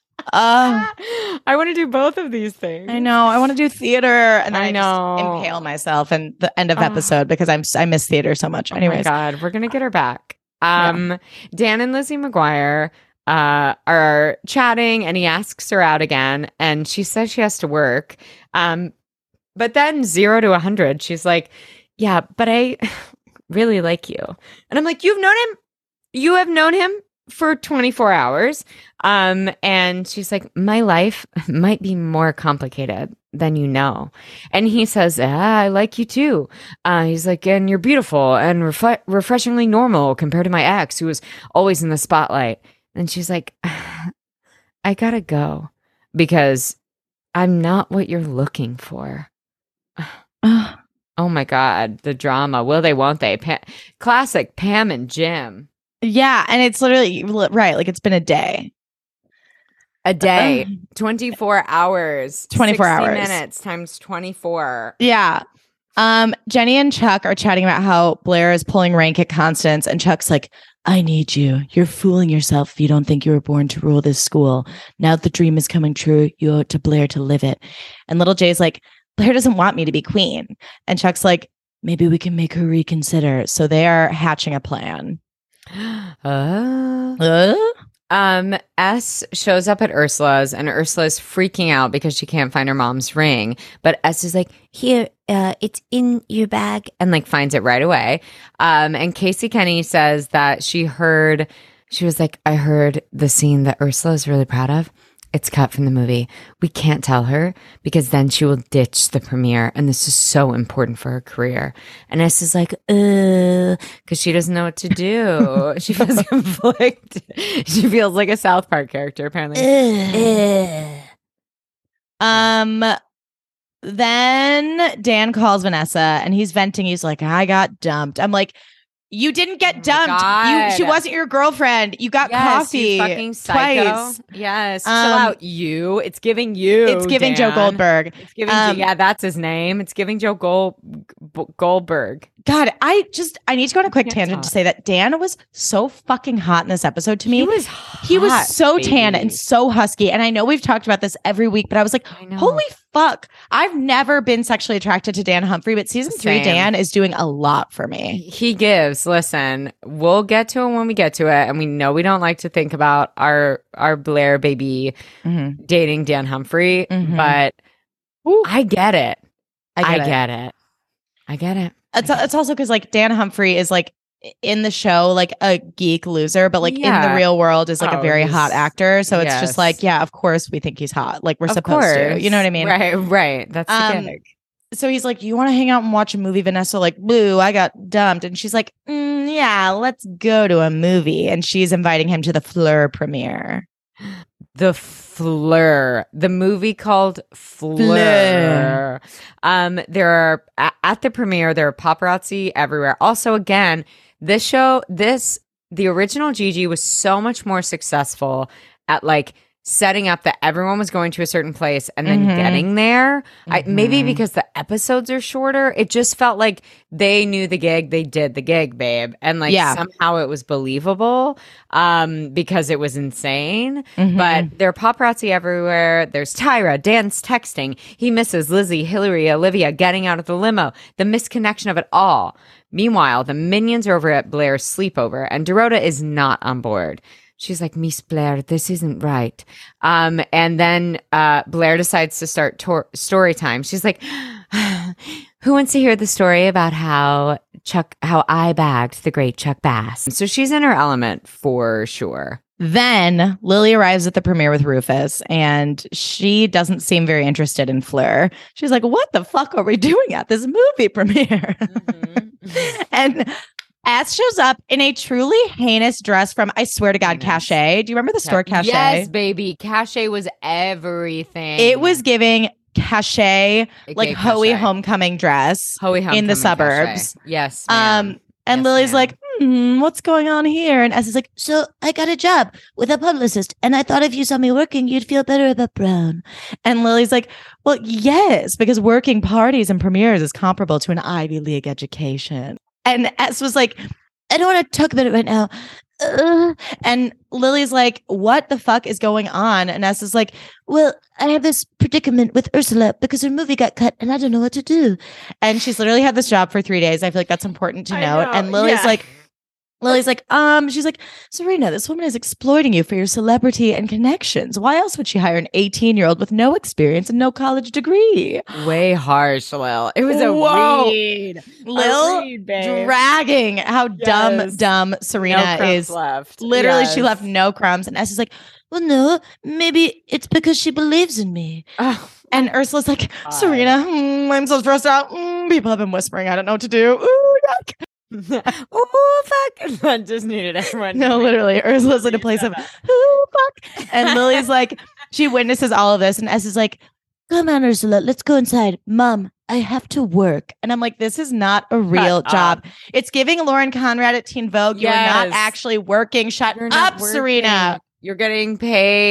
I want to do both of these things. I know. I want to do theater, and then I know. Just impale myself in the end of episode because I miss theater so much. Anyways, oh my God, we're gonna get her back. Dan and Lizzie McGuire are chatting, and he asks her out again, and she says she has to work. But then 0 to 100, she's like, "Yeah, but I really like you," and I'm like, "You've known him? You have known him?" For 24 hours. And she's like, my life might be more complicated than you know. And he says, I like you too. He's like, and you're beautiful and refreshingly normal compared to my ex who was always in the spotlight. And she's like, I gotta go because I'm not what you're looking for. Oh my God, the drama. Will they, won't they? Classic Pam and Jim. Yeah, and it's literally right. Like it's been a day. 24 hours. 24 hours. minutes times 24. Yeah. Jenny and Chuck are chatting about how Blair is pulling rank at Constance, and Chuck's like, I need you. You're fooling yourself if you don't think you were born to rule this school. Now that the dream is coming true, you owe it to Blair to live it. And little Jay's like, Blair doesn't want me to be queen. And Chuck's like, maybe we can make her reconsider. So they are hatching a plan. S shows up at Ursula's, and Ursula's freaking out because she can't find her mom's ring. But S is like, here, it's in your bag, and like finds it right away. And Casey Kenny says that she was like, I heard the scene that Ursula is really proud of. It's cut from the movie. We can't tell her because then she will ditch the premiere. And this is so important for her career. And S is like, because she doesn't know what to do. She feels conflicted. She feels like a South Park character, apparently. Then Dan calls Vanessa and he's venting. He's like, I got dumped. I'm like, you didn't get dumped. She wasn't your girlfriend. You got coffee. You fucking psycho. Twice. Yes. Chill out, you. It's giving you. It's giving Dan. Joe Goldberg. It's giving. Yeah, that's his name. It's giving Joe Goldberg. God, I need to go on a quick tangent to say that Dan was so fucking hot in this episode to me. He was so tan and so husky. And I know we've talked about this every week, but I was like, holy fuck. I've never been sexually attracted to Dan Humphrey, but season 3 Dan is doing a lot for me. He gives. Listen, we'll get to it when we get to it. And we know we don't like to think about our Blair baby dating Dan Humphrey, but I get it. I get it. It's also because like Dan Humphrey is like in the show like a geek loser, but like in the real world is like a very hot actor. So it's just like, yeah, of course we think he's hot. Like we're supposed to. You know what I mean? Right. That's the gig. So he's like, you want to hang out and watch a movie, Vanessa? Like, boo, I got dumped. And she's like, yeah, let's go to a movie. And she's inviting him to the Fleur premiere. The Fleur, the movie called Fleur. There are at the premiere, there are paparazzi everywhere. Also, again, the original Gigi was so much more successful at like setting up that everyone was going to a certain place and then getting there. Maybe because the episodes are shorter, it just felt like they knew the gig, they did the gig, babe. And like somehow it was believable because it was insane. But there are paparazzi everywhere. There's Tyra, Dan's texting. He misses Lizzie, Hillary, Olivia getting out of the limo. The misconnection of it all. Meanwhile, the minions are over at Blair's sleepover and Dorota is not on board. She's like, Miss Blair, this isn't right. And then Blair decides to start story time. She's like, who wants to hear the story about how I bagged the great Chuck Bass? So she's in her element for sure. Then Lily arrives at the premiere with Rufus and she doesn't seem very interested in Fleur. She's like, what the fuck are we doing at this movie premiere? And S shows up in a truly heinous dress from, I swear to God, Cachet. Do you remember the store Cachet? Yes, baby. Cachet was everything. It was giving Cachet, like Hoey homecoming dress in the suburbs. Cachet. Yes, ma'am. And Lily's like, what's going on here? And S is like, so I got a job with a publicist. And I thought if you saw me working, you'd feel better about Brown. And Lily's like, well, yes, because working parties and premieres is comparable to an Ivy League education. And S was like, I don't want to talk about it right now. And Lily's like, what the fuck is going on? And S is like, well, I have this predicament with Ursula because her movie got cut and I don't know what to do. And she's literally had this job for 3 days. I feel like that's important to note. And Lily's like, she's like, Serena, this woman is exploiting you for your celebrity and connections. Why else would she hire an 18-year-old with no experience and no college degree? Way harsh, Lil. It was a read. Lil dragging how dumb Serena is. Left. Literally, she left no crumbs. And S is like, well, no, maybe it's because she believes in me. Oh. And Ursula's like, Serena, I'm so stressed out. People have been whispering. I don't know what to do. Ooh, yuck. Oh fuck! I just needed everyone. No, literally, Ursula's in a place of oh fuck, and Lily's like, she witnesses all of this, and S is like, "Come on, Ursula, let's go inside, Mom. I have to work." And I'm like, this is not a real job. It's giving Lauren Conrad at Teen Vogue. You're not actually working. Shut up, Serena. You're getting paid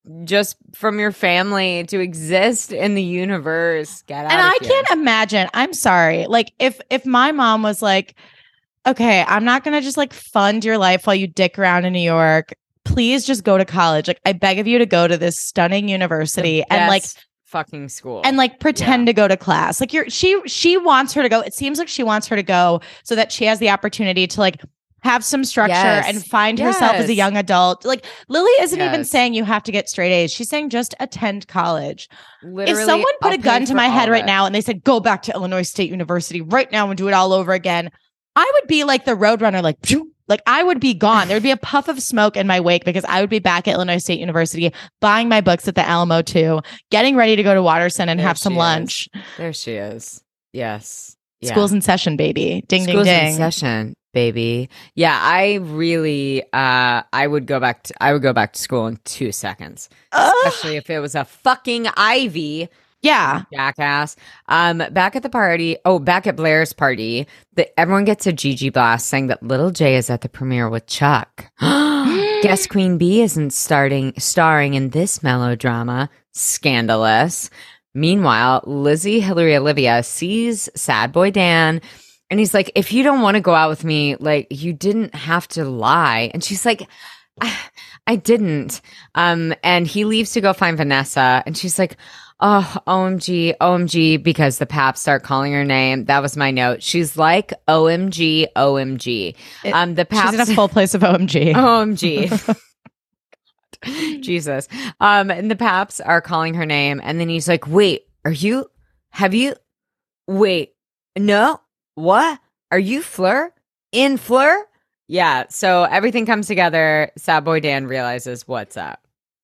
just from your family to exist in the universe. Get out And of I here. can't imagine. I'm sorry. Like if my mom was like, okay, I'm not going to just like fund your life while you dick around in New York. Please just go to college. Like I beg of you to go to this stunning university The and like best fucking school and like pretend to go to class. Like she wants her to go. It seems like she wants her to go so that she has the opportunity to like have some structure and find herself as a young adult. Like Lily isn't even saying you have to get straight A's. She's saying just attend college. Literally, if someone put I'll a gun to my head right it. now and they said, go back to Illinois State University right now and do it all over again, I would be like the Roadrunner, like, phew, like I would be gone. There would be a puff of smoke in my wake because I would be back at Illinois State University, buying my books at the Alamo too, getting ready to go to Watterson and have some lunch. There she is. Yes. Yeah. School's in session, baby. Ding, School's ding, ding. in session, baby. Yeah, I really, I would go back to school in 2 seconds, especially if it was a fucking Ivy. Yeah. Jackass. Back at the party. Oh, back at Blair's party. Everyone gets a Gigi blast saying that Little J is at the premiere with Chuck. Guess Queen Bee isn't starring in this melodrama. Scandalous. Meanwhile, Lizzie Hillary Olivia sees Sad Boy Dan and he's like, if you don't want to go out with me, like you didn't have to lie. And she's like, I didn't. And he leaves to go find Vanessa and she's like, oh, OMG, OMG, because the Paps start calling her name. That was my note. She's like, OMG, OMG. The Paps she's in a full place of OMG. OMG. Jesus. And the Paps are calling her name. And then he's like, wait, no, what? Are you Fleur? In Fleur? Yeah. So everything comes together. Sad Boy Dan realizes what's up.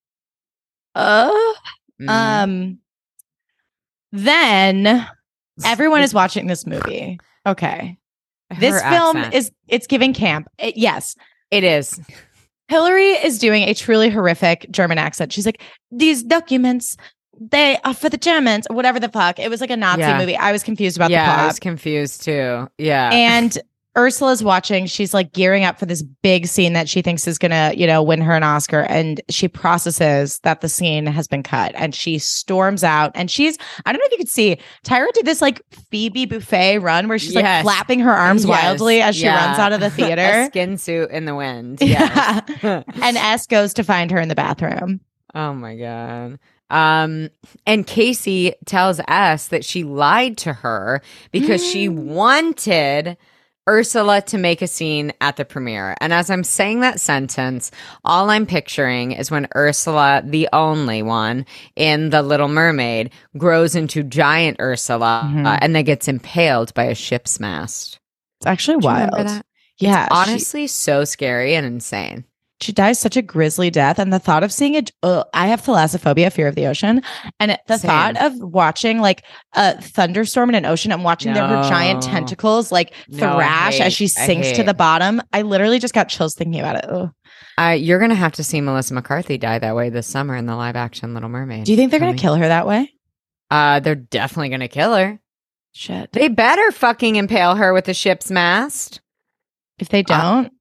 Then everyone is watching this movie. Okay. This film it's giving camp. Yes, it is. Hillary is doing a truly horrific German accent. She's like, these documents, they are for the Germans, or whatever the fuck. It was like a Nazi movie. I was confused about the plot. Yeah, I was confused too. Yeah. And Ursula's watching. She's like gearing up for this big scene that she thinks is going to, win her an Oscar. And she processes that the scene has been cut and she storms out. And I don't know if you could see, Tyra did this like Phoebe Buffet run where she's like flapping her arms wildly as she runs out of the theater. A skin suit in the wind. Yes. Yeah. And S goes to find her in the bathroom. Oh my God. And Casey tells S that she lied to her because she wanted Ursula to make a scene at the premiere. And as I'm saying that sentence, all I'm picturing is when Ursula, the only one in The Little Mermaid, grows into giant Ursula and then gets impaled by a ship's mast. It's actually wild. Yeah. It's honestly so scary and insane. She dies such a grisly death. And the thought of seeing it, I have thalassophobia, fear of the ocean. And the thought of watching like a thunderstorm in an ocean and watching her giant tentacles like thrash as she sinks to the bottom. I literally just got chills thinking about it. You're going to have to see Melissa McCarthy die that way this summer in the live action Little Mermaid. Do you think they're going to kill her that way? They're definitely going to kill her. Shit. They better fucking impale her with the ship's mast. If they don't?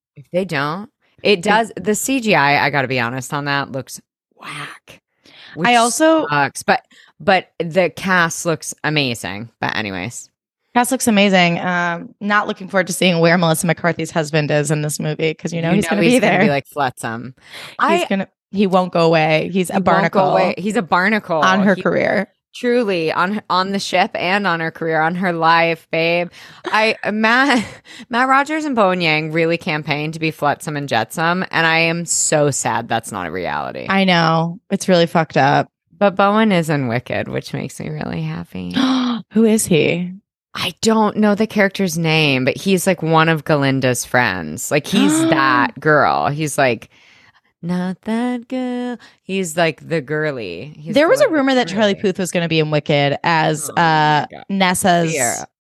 It does. The CGI, I got to be honest on that, looks whack. I also sucks, but the cast looks amazing. But anyways, cast looks amazing. Not looking forward to seeing where Melissa McCarthy's husband is in this movie because he's going to be there. Be like Flotsam. He won't go away. He's a barnacle. He's a barnacle on her career. Truly on the ship and on her career, on her life, babe. Matt Rogers and Bowen Yang really campaigned to be Flotsam and Jetsam, and I am so sad that's not a reality. I know. It's really fucked up. But Bowen is in Wicked, which makes me really happy. Who is he? I don't know the character's name, but he's like one of Galinda's friends. Like he's that girl. He's like not that girl. He's like the girly. There was a rumor that Charlie Puth was going to be in Wicked as Nessa's.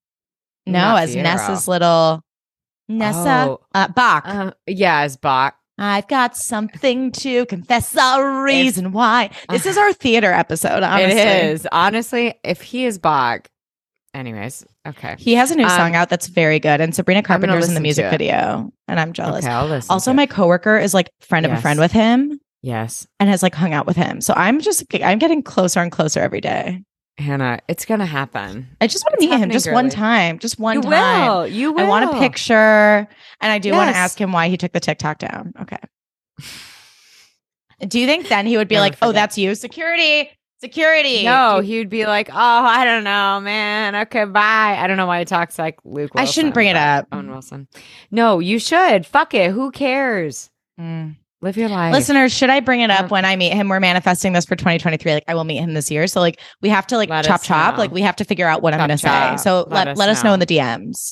Nessa's little Nessa Bach. As Bach. I've got something to confess, a reason why. This is our theater episode. Honestly, it is. Honestly, if he is Bach. Anyways, okay. He has a new song out that's very good, and Sabrina Carpenter's in the music video, and I'm jealous. Okay, I'll listen also, my coworker is like friend of a friend with him, Yes. and has like hung out with him. So I'm getting closer and closer every day. Hannah, it's going to happen. I just want to It's meet him happening, just one girly. time. Just one You time. will. You will. I want a picture. And I do want to Yes. ask him why he took the TikTok down. Okay. Do you think then he would be Never like, oh, forget. that's you? Security. No, he would be like, oh, I don't know, man. Okay, bye. I don't know why he talks like Luke Wilson. I shouldn't bring it but up. Owen Wilson. No, you should. Fuck it. Who cares? Live your life. Listeners, should I bring it up when I meet him? We're manifesting this for 2023. Like I will meet him this year. So like we have to like Let chop us chop. know. Like we have to figure out what I'm Chop, going to say. chop. So let us know in the DMs.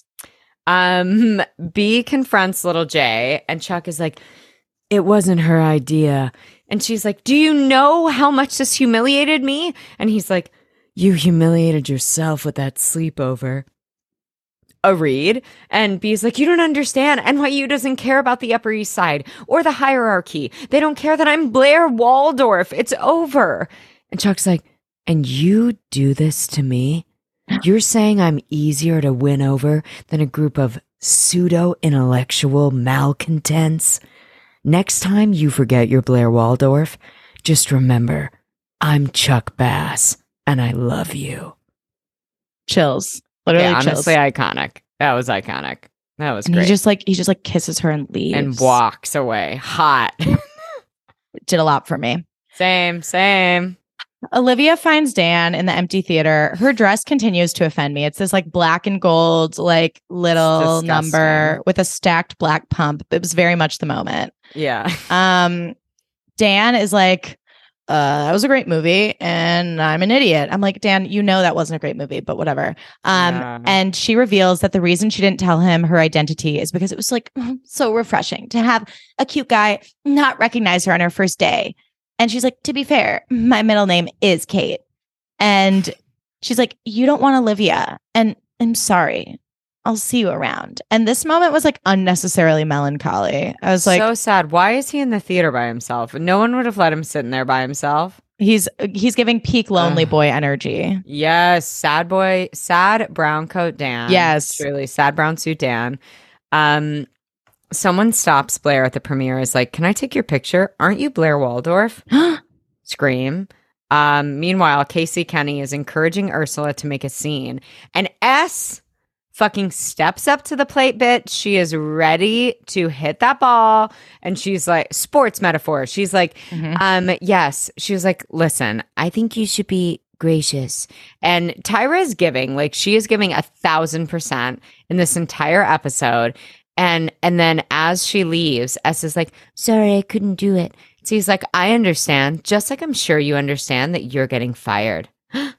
B confronts little J and Chuck is like, it wasn't her idea. And she's like, do you know how much this humiliated me? And he's like, you humiliated yourself with that sleepover. A read. And B's like, you don't understand. NYU doesn't care about the Upper East Side or the hierarchy. They don't care that I'm Blair Waldorf. It's over. And Chuck's like, and you do this to me? You're saying I'm easier to win over than a group of pseudo-intellectual malcontents? Next time you forget you're Blair Waldorf, just remember, I'm Chuck Bass, and I love you. Chills. Literally chills. Honestly, iconic. That was iconic. That was And great. he just like kisses her and leaves. And walks away. Hot. Did a lot for me. Same. Olivia finds Dan in the empty theater. Her dress continues to offend me. It's this like black and gold, like little number with a stacked black pump. It was very much the moment. Yeah. Dan is like, that was a great movie and I'm an idiot. I'm like, Dan, you know that wasn't a great movie, but whatever. And she reveals that the reason she didn't tell him her identity is because it was like so refreshing to have a cute guy not recognize her on her first day. And she's like, to be fair, my middle name is Kate. And she's like, you don't want Olivia. And I'm sorry. I'll see you around. And this moment was like unnecessarily melancholy. I was like, so sad. Why is he in the theater by himself? No one would have let him sit in there by himself. He's giving peak lonely boy energy. Yes. Sad boy, sad brown coat Dan. Yes. Truly sad brown suit Dan. Someone stops Blair at the premiere is like, can I take your picture? Aren't you Blair Waldorf? Scream. Meanwhile, Casey Kenny is encouraging Ursula to make a scene. And S fucking steps up to the plate bit. She is ready to hit that ball. And she's like, sports metaphor. She's like, yes. She was like, listen, I think you should be gracious. And Tyra is giving, like, she is giving 1,000% in this entire episode. And then as she leaves, S is like, sorry, I couldn't do it. So he's like, I understand. Just like I'm sure you understand that you're getting fired.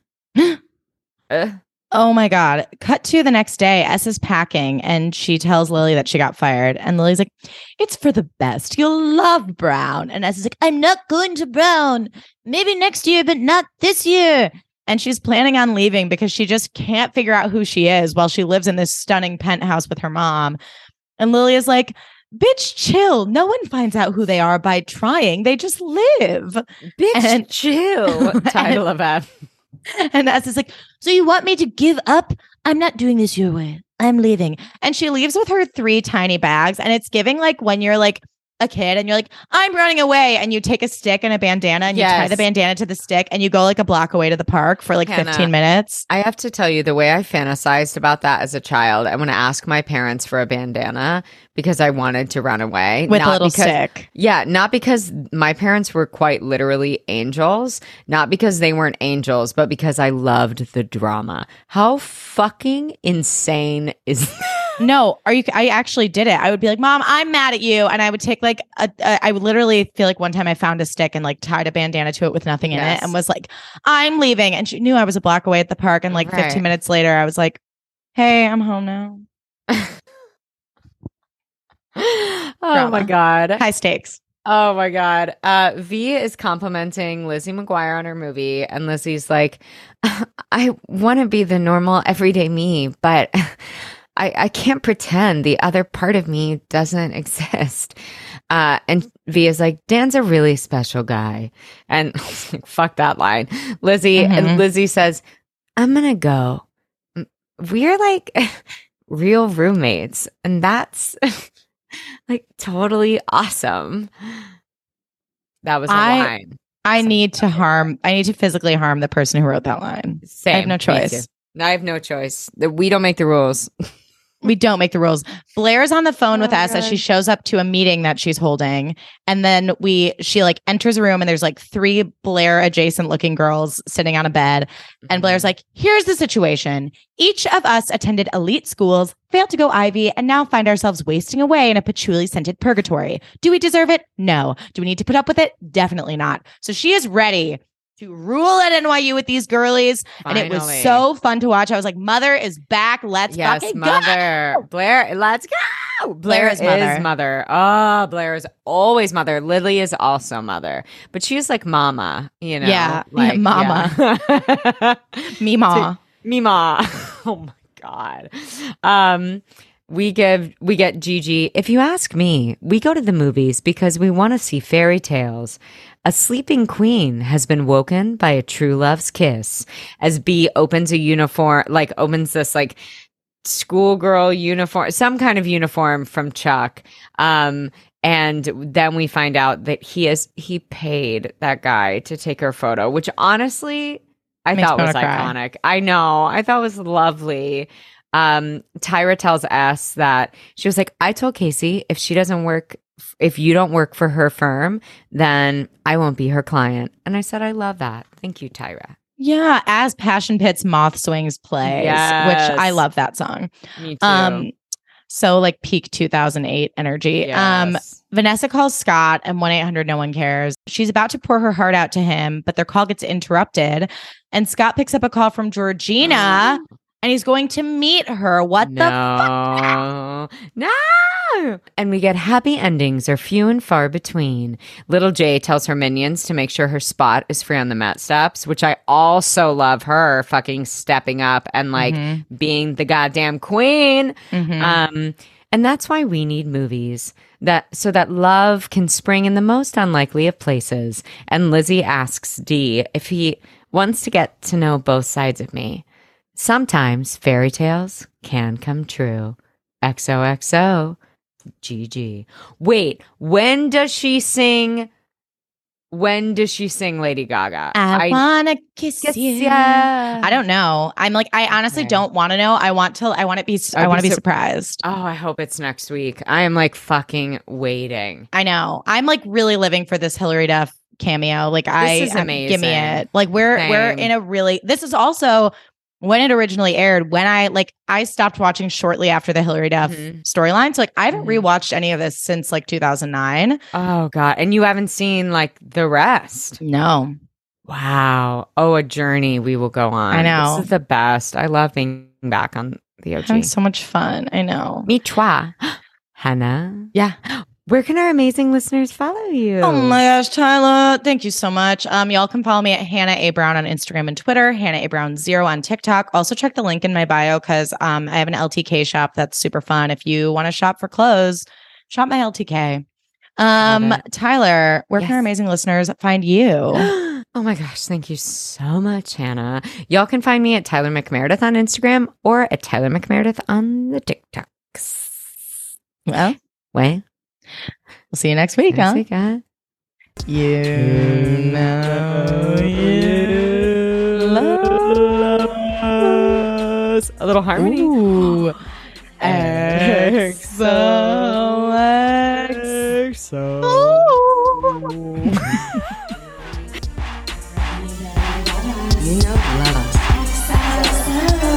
Oh my God. Cut to the next day. S is packing and she tells Lily that she got fired. And Lily's like, it's for the best. You'll love Brown. And S is like, I'm not going to Brown. Maybe next year, but not this year. And she's planning on leaving because she just can't figure out who she is while she lives in this stunning penthouse with her mom. And Lily is like, bitch, chill. No one finds out who they are by trying. They just live. Bitch, chill. Title of F. And S is like, so you want me to give up? I'm not doing this your way. I'm leaving. And she leaves with her 3 tiny bags. And it's giving like when you're like a kid and you're like, I'm running away. And you take a stick and a bandana and you tie the bandana to the stick and you go like a block away to the park for like Hannah, 15 minutes. I have to tell you, the way I fantasized about that as a child, I want to ask my parents for a bandana because I wanted to run away. With a little stick. Yeah, not because my parents were quite literally angels, not because they weren't angels, but because I loved the drama. How fucking insane is that? No, I actually did it. I would be like, Mom, I'm mad at you. And I would take like I would literally feel like one time I found a stick and like tied a bandana to it with nothing in it and was like, I'm leaving. And she knew I was a block away at the park. And like 15 minutes later, I was like, hey, I'm home now. Oh my God. High stakes. Oh my God. V is complimenting Lizzie McGuire on her movie. And Lizzie's like, I want to be the normal everyday me, but I can't pretend the other part of me doesn't exist. And V is like, Dan's a really special guy. And fuck that line. Lizzie, and Lizzie says, I'm going to go. We're like real roommates. And that's like totally awesome. That was a I- line. I need to physically harm the person who wrote that line. Same. I have no Me choice. too. I have no choice. We don't make the rules. We don't make the rules. Blair's on the phone with us as God. she shows up to a meeting that she's holding. And then she like enters a room and there's like 3 Blair adjacent looking girls sitting on a bed. And Blair's like, here's the situation. Each of us attended elite schools, failed to go Ivy, and now find ourselves wasting away in a patchouli scented purgatory. Do we deserve it? No. Do we need to put up with it? Definitely not. So she is ready to rule at NYU with these girlies. And it was Finally. so fun to watch. I was like, Mother is back. Let's Yes, fucking mother. go. Blair, let's go. Blair is mother. Oh, Blair is always mother. Lily is also mother. But she is like mama, you know? Yeah, like, mama. Yeah. Mima. Mima. Oh my God. We get Gigi. If you ask me, we go to the movies because we want to see fairy tales. A sleeping queen has been woken by a true love's kiss. As B opens opens this like schoolgirl uniform, some kind of uniform from Chuck. And then we find out that he paid that guy to take her photo, which honestly I Makes thought was Mona cry. iconic. I know. I thought it was lovely. Tyra tells S that she was like, I told Casey if you don't work for her firm, then I won't be her client. And I said, I love that. Thank you, Tyra. Yeah, as Passion Pit's Moth Swings plays, Yes. which I love that song. Me too. So like peak 2008 energy. Yes. Vanessa calls Scott and 1-800-NO-ONE-CARES. She's about to pour her heart out to him, but their call gets interrupted. And Scott picks up a call from Georgina and he's going to meet her. What the fuck? No. And we get happy endings are few and far between. Little J tells her minions to make sure her spot is free on the Met steps, which I also love her fucking stepping up and like being the goddamn queen. Mhm. And that's why we need movies so that love can spring in the most unlikely of places. And Lizzie asks D if he wants to get to know both sides of me. Sometimes fairy tales can come true. XOXO. GG. Wait, when does she sing Lady Gaga? I wanna kiss you. Yeah. I don't know. I'm like, I honestly Okay. don't want to know. I want to be surprised. Oh, I hope it's next week. I am like fucking waiting. I know. I'm like really living for this Hillary Duff cameo. Like is give me amazing. it. Like we're Same. in a really, this is also when it originally aired, when I stopped watching shortly after the Hillary Duff storyline. So like I haven't rewatched any of this since like 2009. Oh God. And you haven't seen like the rest. No. Wow. Oh, a journey we will go on. I know. This is the best. I love being back on the OG. Having so much fun. I know. Me too. Hannah. Yeah. Where can our amazing listeners follow you? Oh my gosh, Tyler. Thank you so much. Y'all can follow me at Hannah A. Brown on Instagram and Twitter, Hannah A. Brown 0 on TikTok. Also check the link in my bio because I have an LTK shop that's super fun. If you want to shop for clothes, shop my LTK. Tyler, where can our amazing listeners find you? Oh my gosh, thank you so much, Hannah. Y'all can find me at Tyler McMeredith on Instagram or at Tyler McMeredith on the TikToks. Well, Wait. we'll see you next week, huh? Next week, huh? You know you love us. A little harmony. Ooh. XOXO. You know love us.